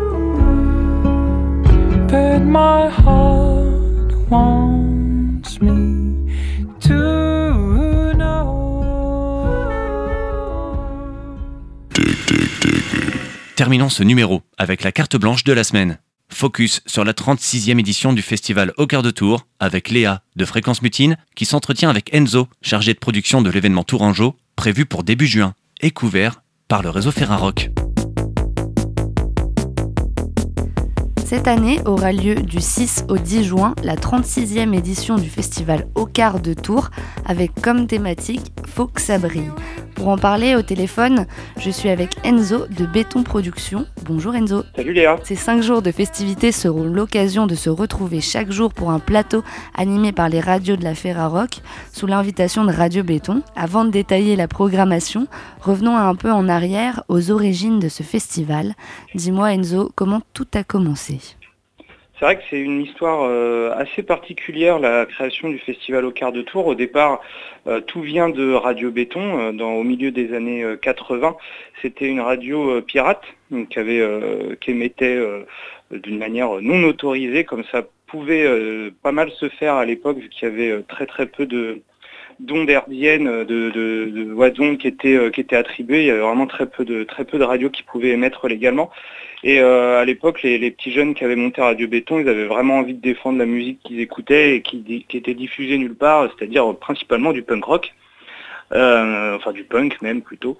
But my heart wants me to know. Terminons ce numéro avec la carte blanche de la semaine. Focus sur la trente-sixième édition du festival Au Cœur de Tours avec Léa de Fréquence Mutine qui s'entretient avec Enzo, chargé de production de l'événement Tourangeau, prévu pour début juin et couvert par le réseau Ferrarock. Cette année aura lieu du six au dix juin la trente-sixième édition du festival Au Quart de Tours avec comme thématique « Faut que ça brille ». Pour en parler au téléphone, je suis avec Enzo de Béton Production. Bonjour Enzo. Salut Léa. Ces cinq jours de festivités seront l'occasion de se retrouver chaque jour pour un plateau animé par les radios de la Ferrarock sous l'invitation de Radio Béton. Avant de détailler la programmation, revenons un peu en arrière aux origines de ce festival. Dis-moi Enzo, comment tout a commencé ? C'est vrai que c'est une histoire euh, assez particulière, la création du festival au quart de tour. Au départ, euh, tout vient de Radio Béton, euh, dans, au milieu des années euh, quatre-vingts. C'était une radio euh, pirate donc, qui, avait, euh, qui émettait euh, d'une manière non autorisée, comme ça pouvait euh, pas mal se faire à l'époque, vu qu'il y avait euh, très très peu de d'ondes hertziennes, de, de, de ouais, d'ondes qui étaient, euh, qui étaient attribuées. Il y avait vraiment très peu de, très peu de radios qui pouvaient émettre légalement. Et euh, à l'époque, les, les petits jeunes qui avaient monté Radio Béton, ils avaient vraiment envie de défendre la musique qu'ils écoutaient et qui, qui était diffusée nulle part, c'est-à-dire principalement du punk rock, euh, enfin du punk même plutôt.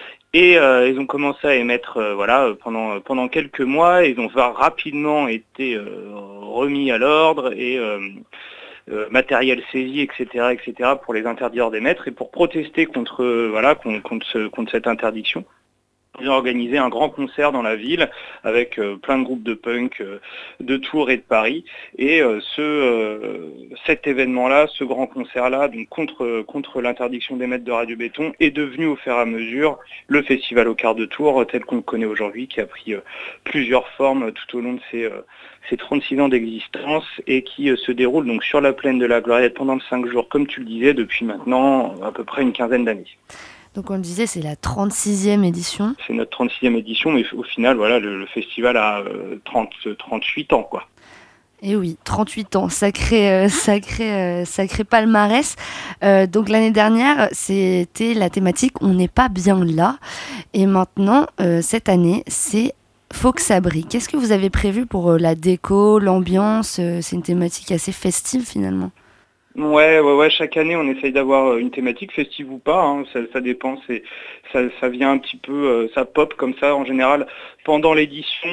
Et euh, ils ont commencé à émettre euh, voilà, pendant, pendant quelques mois. Ils ont rapidement été euh, remis à l'ordre et euh, euh, matériel saisi, et cetera, et cetera, pour les interdire d'émettre et pour protester contre, euh, voilà, contre, contre, ce, contre cette interdiction. Ils ont organisé un grand concert dans la ville avec euh, plein de groupes de punk euh, de Tours et de Paris. Et euh, ce, euh, cet événement-là, ce grand concert-là, donc contre, contre l'interdiction d'émettre de Radio Béton, est devenu au fur et à mesure le festival au quart de tour euh, tel qu'on le connaît aujourd'hui, qui a pris euh, plusieurs formes tout au long de ces, euh, ces trente-six ans d'existence et qui euh, se déroule donc sur la plaine de la Gloriette pendant cinq jours, comme tu le disais, depuis maintenant à peu près une quinzaine d'années. Donc on le disait, c'est la trente-sixième édition. C'est notre trente-sixième édition, mais au final, voilà, le, le festival a euh, trente, trente-huit ans, quoi. Et oui, trente-huit ans, sacré, euh, sacré, euh, sacré palmarès. Euh, donc l'année dernière, c'était la thématique « On n'est pas bien là ». Et maintenant, euh, cette année, c'est « Faut que ça brille ». Qu'est-ce que vous avez prévu pour euh, la déco, l'ambiance ? euh, C'est une thématique assez festive finalement. Ouais, ouais, ouais. Chaque année, on essaye d'avoir une thématique, festive ou pas. Hein, ça, ça dépend. C'est, ça, ça vient un petit peu, euh, ça pop comme ça. En général, pendant l'édition,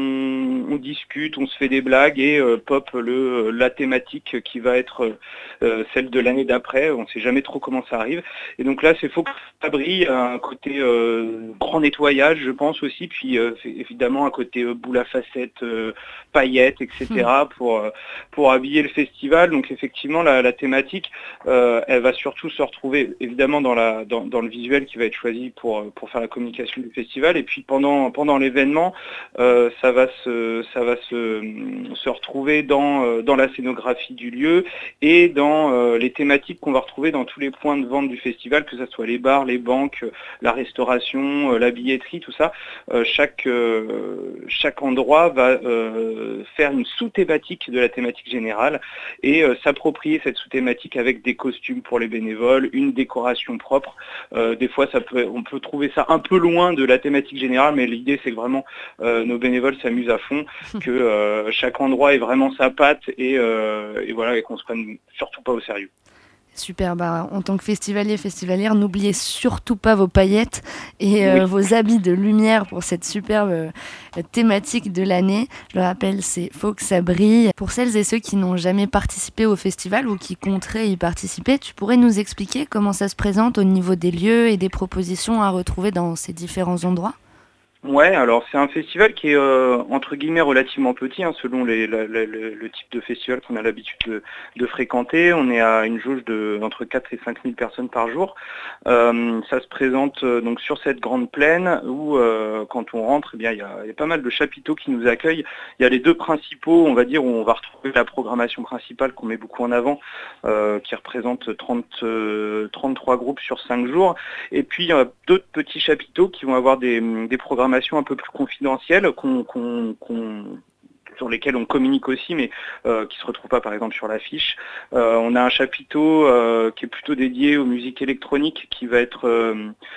on, on discute, on se fait des blagues et euh, pop le, la thématique qui va être euh, celle de l'année d'après. On ne sait jamais trop comment ça arrive. Et donc là, c'est Faut que ça brille, un côté euh, grand nettoyage, je pense aussi. Puis euh, évidemment, un côté euh, boule à facettes, euh, paillettes, et cetera. pour pour habiller le festival. Donc effectivement, la, la La thématique, euh, elle va surtout se retrouver évidemment dans, la, dans, dans le visuel qui va être choisi pour, pour faire la communication du festival, et puis pendant, pendant l'événement, euh, ça va, se, ça va se, se retrouver dans, dans la scénographie du lieu et dans euh, les thématiques qu'on va retrouver dans tous les points de vente du festival, que ce soit les bars, les banques, la restauration, euh, la billetterie, tout ça. Euh, chaque, euh, chaque endroit va euh, faire une sous-thématique de la thématique générale et euh, s'approprier cette sous-thématique avec des costumes pour les bénévoles, une décoration propre. Euh, des fois, ça peut, on peut trouver ça un peu loin de la thématique générale, mais l'idée, c'est que vraiment euh, nos bénévoles s'amusent à fond, que euh, chaque endroit ait vraiment sa patte et, euh, et voilà, et qu'on se prenne surtout pas au sérieux. Super, bah, en tant que festivalier, festivalière, n'oubliez surtout pas vos paillettes et euh, oui. vos habits de lumière pour cette superbe euh, thématique de l'année. Je le rappelle, c'est Faut que ça brille. Pour celles et ceux qui n'ont jamais participé au festival ou qui compteraient y participer, tu pourrais nous expliquer comment ça se présente au niveau des lieux et des propositions à retrouver dans ces différents endroits ? Ouais, alors c'est un festival qui est euh, entre guillemets relativement petit, hein, selon les, la, la, le, le type de festival qu'on a l'habitude de, de fréquenter. On est à une jauge de entre quatre et cinq mille personnes par jour. Euh, ça se présente euh, donc sur cette grande plaine où euh, quand on rentre, eh bien il y a, y a pas mal de chapiteaux qui nous accueillent. Il y a les deux principaux, on va dire, où on va retrouver la programmation principale qu'on met beaucoup en avant, euh, qui représente trente, euh, trente-trois groupes sur cinq jours. Et puis il y a d'autres petits chapiteaux qui vont avoir des, des programmations un peu plus confidentielles qu'on, qu'on, qu'on, sur lesquelles on communique aussi, mais euh, qui ne se retrouvent pas par exemple sur l'affiche. Euh, on a un chapiteau euh, qui est plutôt dédié aux musiques électroniques, qui va être, euh,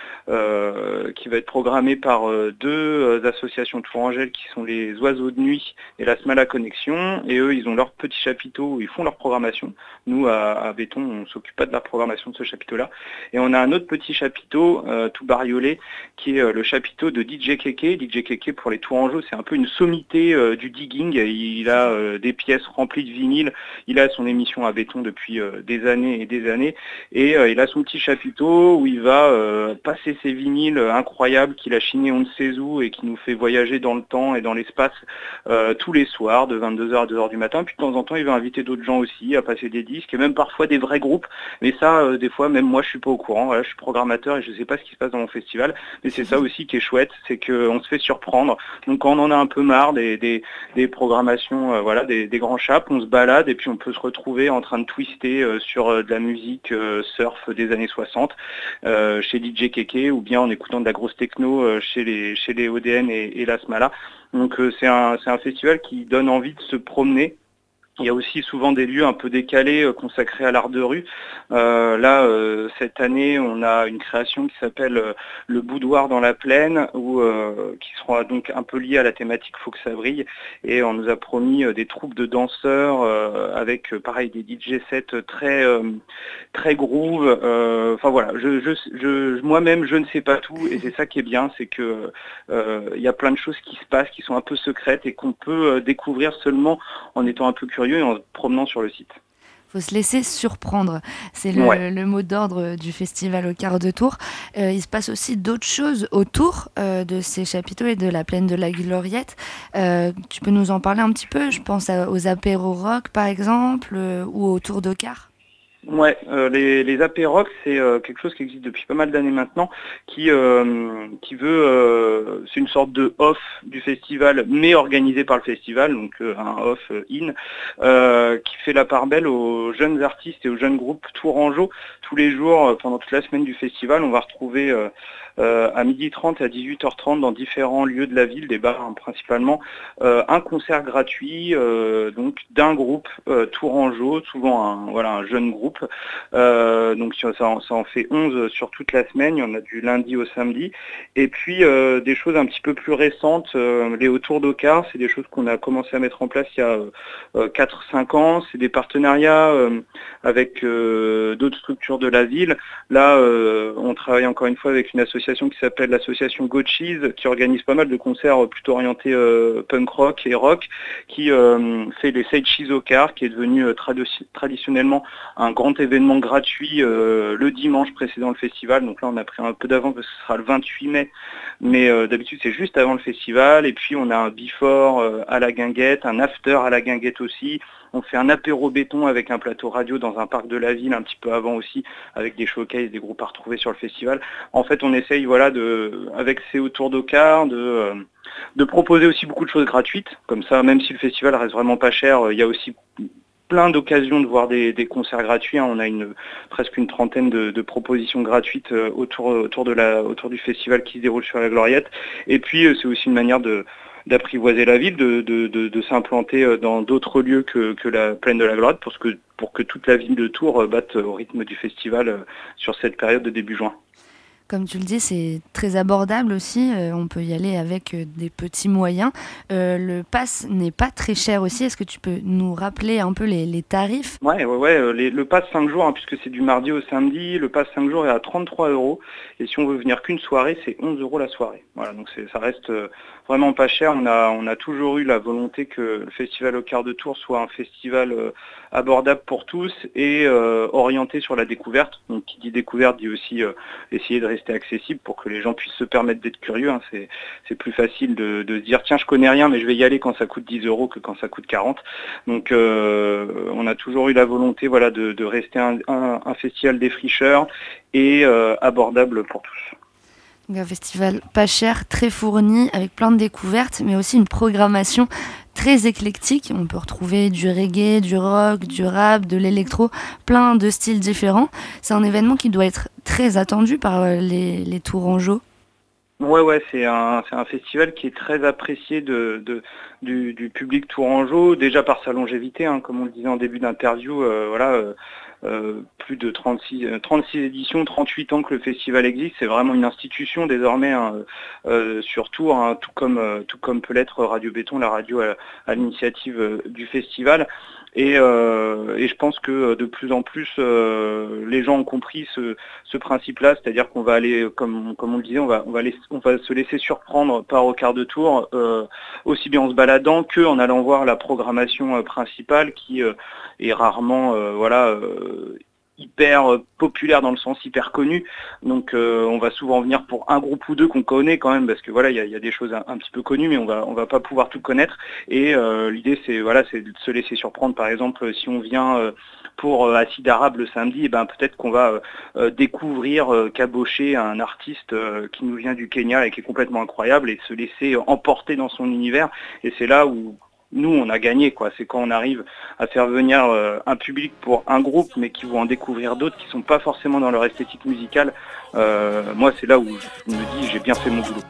euh, qui va être programmé par euh, deux euh, associations tourangelles qui sont les Oiseaux de Nuit et la Smala Connexion, et eux ils ont leur petit chapiteau où ils font leur programmation. Nous à, à Béton on ne s'occupe pas de la programmation de ce chapiteau-là. Et on a un autre petit chapiteau euh, tout bariolé qui est euh, le chapiteau de D J Keke. D J Keke pour les Tourangeaux, c'est un peu une sommité euh, du digging. il a euh, des pièces remplies de vinyle, il a son émission à béton depuis euh, des années et des années, et euh, il a son petit chapiteau où il va euh, passer ses vinyles incroyables qu'il a chinés on ne sait où et qui nous fait voyager dans le temps et dans l'espace euh, tous les soirs de vingt-deux heures à deux heures du matin. Puis de temps en temps il va inviter d'autres gens aussi à passer des disques et même parfois des vrais groupes, mais ça euh, des fois même moi je suis pas au courant, voilà, je suis programmateur et je sais pas ce qui se passe dans mon festival, mais c'est ça aussi qui est chouette, c'est qu'on se fait surprendre. Donc quand on en a un peu marre des, des, des programmations, euh, voilà, des, des grands chaps, on se balade et puis on peut se retrouver en train de twister euh, sur euh, de la musique euh, surf des années soixante euh, chez D J Keke ou bien en écoutant de la grosse techno euh, chez les chez les O D N et, et la Smala. Donc euh, c'est un c'est un festival qui donne envie de se promener. Il y a aussi souvent des lieux un peu décalés euh, consacrés à l'art de rue. Euh, là, euh, cette année, on a une création qui s'appelle euh, le Boudoir dans la Plaine, où, euh, qui sera donc un peu lié à la thématique Faut que ça brille. Et on nous a promis euh, des troupes de danseurs euh, avec, euh, pareil, des D J sets très euh, très groove. Euh, enfin voilà, je, je, je, moi-même, je ne sais pas tout, et c'est ça qui est bien, c'est que euh, il y a plein de choses qui se passent, qui sont un peu secrètes et qu'on peut euh, découvrir seulement en étant un peu curieux et en se promenant sur le site. Faut se laisser surprendre. C'est le, ouais. le mot d'ordre du festival au quart de tour. Euh, il se passe aussi d'autres choses autour euh, de ces chapiteaux et de la plaine de la Gloriette. Euh, tu peux nous en parler un petit peu? Je pense à, aux apéros rock par exemple, euh, ou au tour de car. Ouais, euh, les, les apérocs, c'est euh, quelque chose qui existe depuis pas mal d'années maintenant, qui euh, qui veut, euh, c'est une sorte de off du festival, mais organisé par le festival, donc euh, un off in, euh, qui fait la part belle aux jeunes artistes et aux jeunes groupes tourangeaux. Tous les jours, euh, pendant toute la semaine du festival, on va retrouver euh, euh, à midi trente et à dix-huit heures trente dans différents lieux de la ville, des bars hein, principalement, euh, un concert gratuit euh, donc d'un groupe euh, tourangeau, souvent un voilà un jeune groupe. Euh, donc ça, ça en fait onze sur toute la semaine, il y en a du lundi au samedi. Et puis euh, des choses un petit peu plus récentes, euh, les autours d'Ocar, c'est des choses qu'on a commencé à mettre en place il y a euh, quatre cinq ans. C'est des partenariats euh, avec euh, d'autres structures de la ville. Là, euh, on travaille encore une fois avec une association qui s'appelle l'association Go Cheese, qui organise pas mal de concerts plutôt orientés euh, punk rock et rock, qui euh, fait les Say Cheese Ocar, qui est devenu euh, tradi- traditionnellement un grand événement gratuit euh, le dimanche précédent le festival. Donc là on a pris un peu d'avance parce que ce sera le vingt-huit mai, mais euh, d'habitude c'est juste avant le festival. Et puis on a un before euh, à la guinguette, un after à la guinguette aussi. On fait un apéro béton avec un plateau radio dans un parc de la ville un petit peu avant aussi, avec des showcases, des groupes à retrouver sur le festival. En fait on essaye voilà de, avec ces autours d'Ocar, de euh, de proposer aussi beaucoup de choses gratuites. Comme ça, même si le festival reste vraiment pas cher, il y a aussi plein d'occasions de voir des, des concerts gratuits. Hein. On a une, presque une trentaine de, de propositions gratuites euh, autour, autour, de la, autour du festival qui se déroule sur la Gloriette. Et puis euh, c'est aussi une manière de, d'apprivoiser la ville, de, de, de, de s'implanter dans d'autres lieux que, que la plaine de la Gloriette pour que, pour que toute la ville de Tours batte au rythme du festival euh, sur cette période de début juin. Comme tu le dis, c'est très abordable aussi. Euh, on peut y aller avec euh, des petits moyens. Euh, le pass n'est pas très cher aussi. Est-ce que tu peux nous rappeler un peu les, les tarifs? Ouais, ouais, ouais. Les, le pass cinq jours, hein, puisque c'est du mardi au samedi, le pass cinq jours est à trente-trois euros. Et si on veut venir qu'une soirée, c'est onze euros la soirée. Voilà, donc c'est, ça reste euh, vraiment pas cher. On a, on a toujours eu la volonté que le Festival au quart de tour soit un festival euh, abordable pour tous et euh, orienté sur la découverte. Donc qui dit découverte dit aussi euh, essayer de rester accessible pour que les gens puissent se permettre d'être curieux. Hein. C'est, c'est plus facile de, de se dire tiens je connais rien mais je vais y aller quand ça coûte dix euros que quand ça coûte quarante. Donc euh, on a toujours eu la volonté voilà, de, de rester un, un, un festival défricheur et euh, abordable pour tous. Donc un festival pas cher, très fourni, avec plein de découvertes, mais aussi une programmation très éclectique. On peut retrouver du reggae, du rock, du rap, de l'électro, plein de styles différents. C'est un événement qui doit être très attendu par les, les Tourangeaux. Ouais, ouais, c'est un, c'est un festival qui est très apprécié de, de, du, du public tourangeau, déjà par sa longévité, hein, comme on le disait en début d'interview, euh, voilà, euh, euh, plus de trente-six, trente-six éditions, trente-huit ans que le festival existe, c'est vraiment une institution désormais hein, euh, sur Tours, hein, tout comme, euh, tout comme peut l'être Radio Béton, la radio à, à l'initiative euh, du festival. Et, euh, et je pense que de plus en plus, euh, les gens ont compris ce, ce principe-là, c'est-à-dire qu'on va aller, comme, comme on le disait, on va, on, va laisser, on va se laisser surprendre par au quart de tour, euh, aussi bien en se baladant qu'en allant voir la programmation euh, principale qui euh, est rarement euh, voilà, euh, hyper euh, populaire dans le sens hyper connu. Donc euh, on va souvent venir pour un groupe ou deux qu'on connaît quand même, parce que voilà, il y, y a des choses un, un petit peu connues, mais on va on va pas pouvoir tout connaître. Et euh, l'idée c'est voilà, c'est de se laisser surprendre. Par exemple, si on vient euh, pour euh, Acide Arabe le samedi, et ben peut-être qu'on va euh, découvrir, euh, cabocher un artiste euh, qui nous vient du Kenya et qui est complètement incroyable, et se laisser emporter dans son univers. Et c'est là où nous, on a gagné, quoi. C'est quand on arrive à faire venir euh, un public pour un groupe, mais qui vont en découvrir d'autres qui sont pas forcément dans leur esthétique musicale. Euh, moi, c'est là où je me dis, j'ai bien fait mon boulot.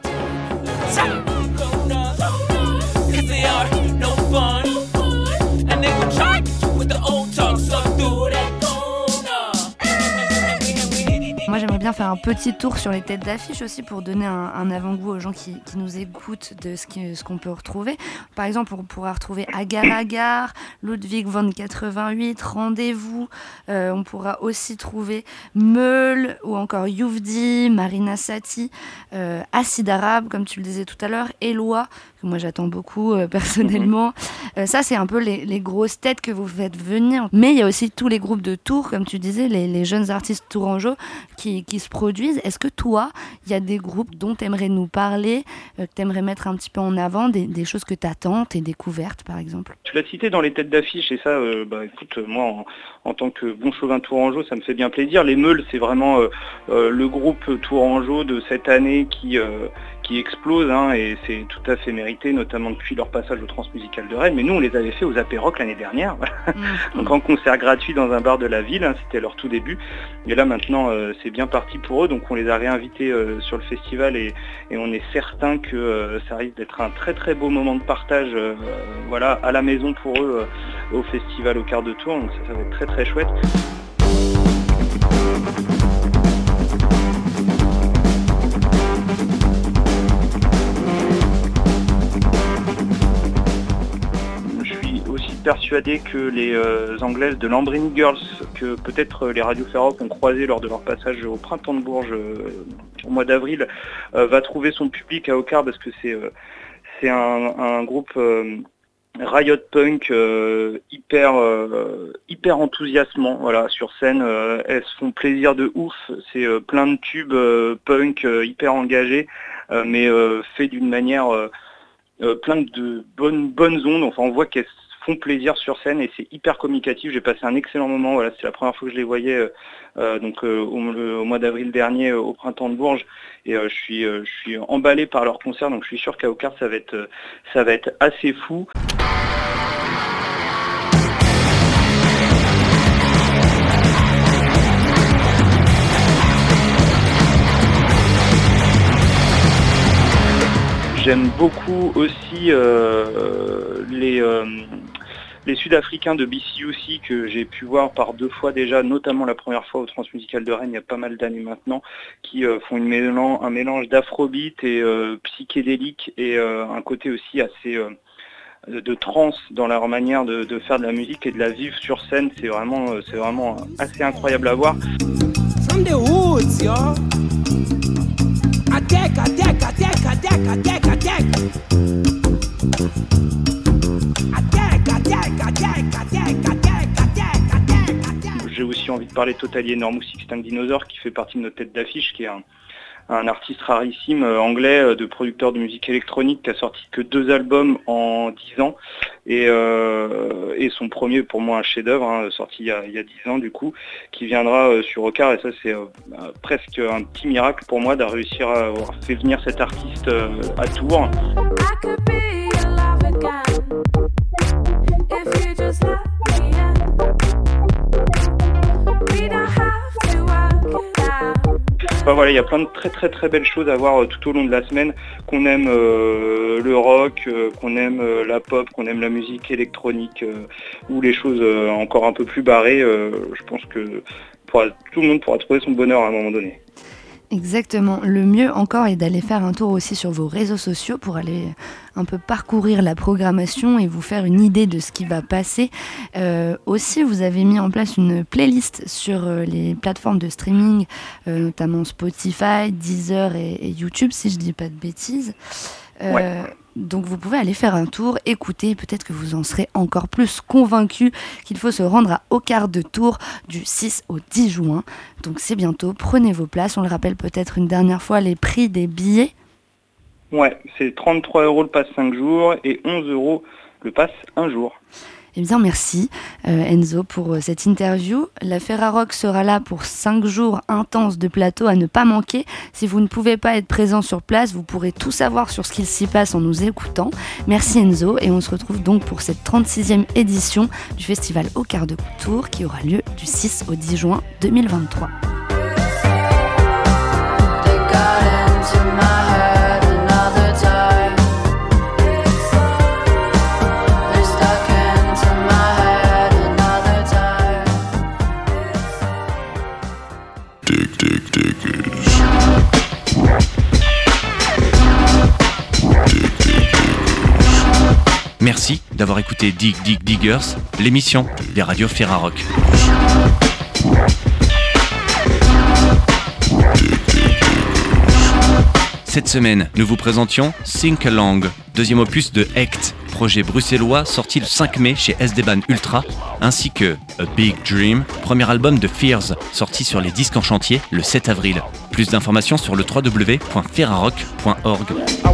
Moi, j'aimerais bien faire un petit tour sur les têtes d'affiche aussi pour donner un, un avant-goût aux gens qui, qui nous écoutent de ce, qui, ce qu'on peut retrouver. Par exemple, on pourra retrouver Agar Agar, Ludwig von quatre-vingt-huit, Rendez-vous. Euh, on pourra aussi trouver Meul ou encore Youvdi, Marina Sati, euh, Acide Arabe, comme tu le disais tout à l'heure, Eloi, que moi j'attends beaucoup euh, personnellement. Euh, ça, c'est un peu les, les grosses têtes que vous faites venir. Mais il y a aussi tous les groupes de Tours, comme tu disais, les, les jeunes artistes tourangeaux qui, qui se produisent. Est-ce que toi, il y a des groupes dont tu aimerais nous parler, euh, que tu aimerais mettre un petit peu en avant, des, des choses que tu attends, tes découvertes par exemple? Tu l'as cité dans les têtes d'affiche, et ça, euh, bah, écoute, moi en, en tant que bon chauvin tourangeau, ça me fait bien plaisir. Les Meules, c'est vraiment euh, euh, le groupe tourangeau de cette année qui, euh, qui explose, hein, et c'est tout à fait mérité, notamment depuis leur passage au Transmusical de Rennes. Mais nous, on les avait fait aux Apérocs l'année dernière, mmh. Donc en concert gratuit dans un bar de la ville, hein, c'était leur tout début. Et là maintenant, euh, c'est bien parti pour eux, donc on les a réinvités euh, sur le festival, et, et on est certain que euh, ça risque d'être un très très beau moment de partage, euh, voilà, à la maison pour eux, euh, au festival au quart de tour, donc ça, ça va être très très chouette. Persuadé que les euh, Anglaises de Lambrini Girls, que peut-être euh, les radios Ferroc ont croisé lors de leur passage au Printemps de Bourges euh, au mois d'avril, euh, va trouver son public à Ocar, parce que c'est euh, c'est un, un groupe euh, riot punk euh, hyper euh, hyper enthousiasmant. Voilà, sur scène, euh, elles se font plaisir de ouf. C'est euh, plein de tubes euh, punk euh, hyper engagés, euh, mais euh, fait d'une manière euh, euh, plein de bonnes bonnes ondes. Enfin, on voit qu'elles font plaisir sur scène, et c'est hyper communicatif. J'ai passé un excellent moment. Voilà, c'est la première fois que je les voyais euh, euh, donc euh, au, le, au mois d'avril dernier euh, au Printemps de Bourges, et euh, je suis euh, je suis emballé par leur concert, donc je suis sûr qu'à Ocar ça va être euh, ça va être assez fou. J'aime beaucoup aussi euh, les, euh, les Sud-Africains de B C U C, que j'ai pu voir par deux fois déjà, notamment la première fois au Transmusical de Rennes il y a pas mal d'années maintenant, qui euh, font une mélange, un mélange d'afrobeat et euh, psychédélique, et euh, un côté aussi assez euh, de trance dans leur manière de, de faire de la musique et de la vivre sur scène. C'est vraiment, c'est vraiment assez incroyable à voir. From the woods, yo. Attack, attack, attack, attack, attack, attack. Attack, attack, attack, attack, attack, attack, attack. J'ai aussi envie de parler de Totally Enormous Extinct Dinosaur, qui fait partie de notre tête d'affiche, qui est un, un artiste rarissime euh, anglais, euh, de producteur de musique électronique, qui a sorti que deux albums en dix ans, et, euh, et son premier, pour moi, un chef-d'œuvre, hein, sorti il y, a, il y a dix ans du coup, qui viendra euh, sur Ocar, et ça c'est euh, presque un petit miracle pour moi de réussir à avoir fait venir cet artiste euh, à Tours. Enfin, voilà, il y a plein de très très très belles choses à voir euh, tout au long de la semaine, qu'on aime euh, le rock, euh, qu'on aime euh, la pop, qu'on aime la musique électronique, euh, ou les choses euh, encore un peu plus barrées. Euh, je pense que pourra, tout le monde pourra trouver son bonheur à un moment donné. Exactement. Le mieux encore est d'aller faire un tour aussi sur vos réseaux sociaux pour aller un peu parcourir la programmation et vous faire une idée de ce qui va passer. Euh, aussi, vous avez mis en place une playlist sur euh, les plateformes de streaming, euh, notamment Spotify, Deezer et, et YouTube, si je dis pas de bêtises. Euh, ouais. Donc vous pouvez aller faire un tour, écouter, peut-être que vous en serez encore plus convaincu qu'il faut se rendre à Au Quart de Tour du six au dix juin. Donc c'est bientôt, prenez vos places. On le rappelle peut-être une dernière fois, les prix des billets. Ouais, c'est trente-trois euros le pass cinq jours et onze euros le pass un jour. Eh bien merci euh, Enzo pour cette interview. La Ferrarock sera là pour cinq jours intenses de plateau à ne pas manquer. Si vous ne pouvez pas être présent sur place, vous pourrez tout savoir sur ce qu'il s'y passe en nous écoutant. Merci Enzo et on se retrouve donc pour cette trente-sixième édition du festival Au Quart de Tour qui aura lieu du six au dix juin deux mille vingt-trois. Merci d'avoir écouté Dig Dig Diggers, l'émission des radios Ferrarock. Cette semaine, nous vous présentions Think Along, deuxième opus de Hecht, projet bruxellois sorti le cinq mai chez S-Deban Ultra, ainsi que A Big Dream, premier album de Fears, sorti sur les disques en chantier le sept avril. Plus d'informations sur le w w w point ferrarock point org.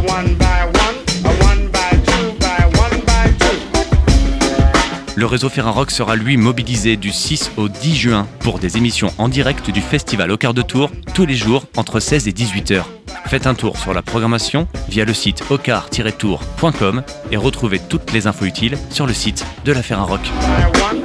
Le réseau Ferrarock sera lui mobilisé du six au dix juin pour des émissions en direct du festival Au Quart de Tour tous les jours entre seize et dix-huit heures. Faites un tour sur la programmation via le site au quart tiret tour point com et retrouvez toutes les infos utiles sur le site de la Ferrarock.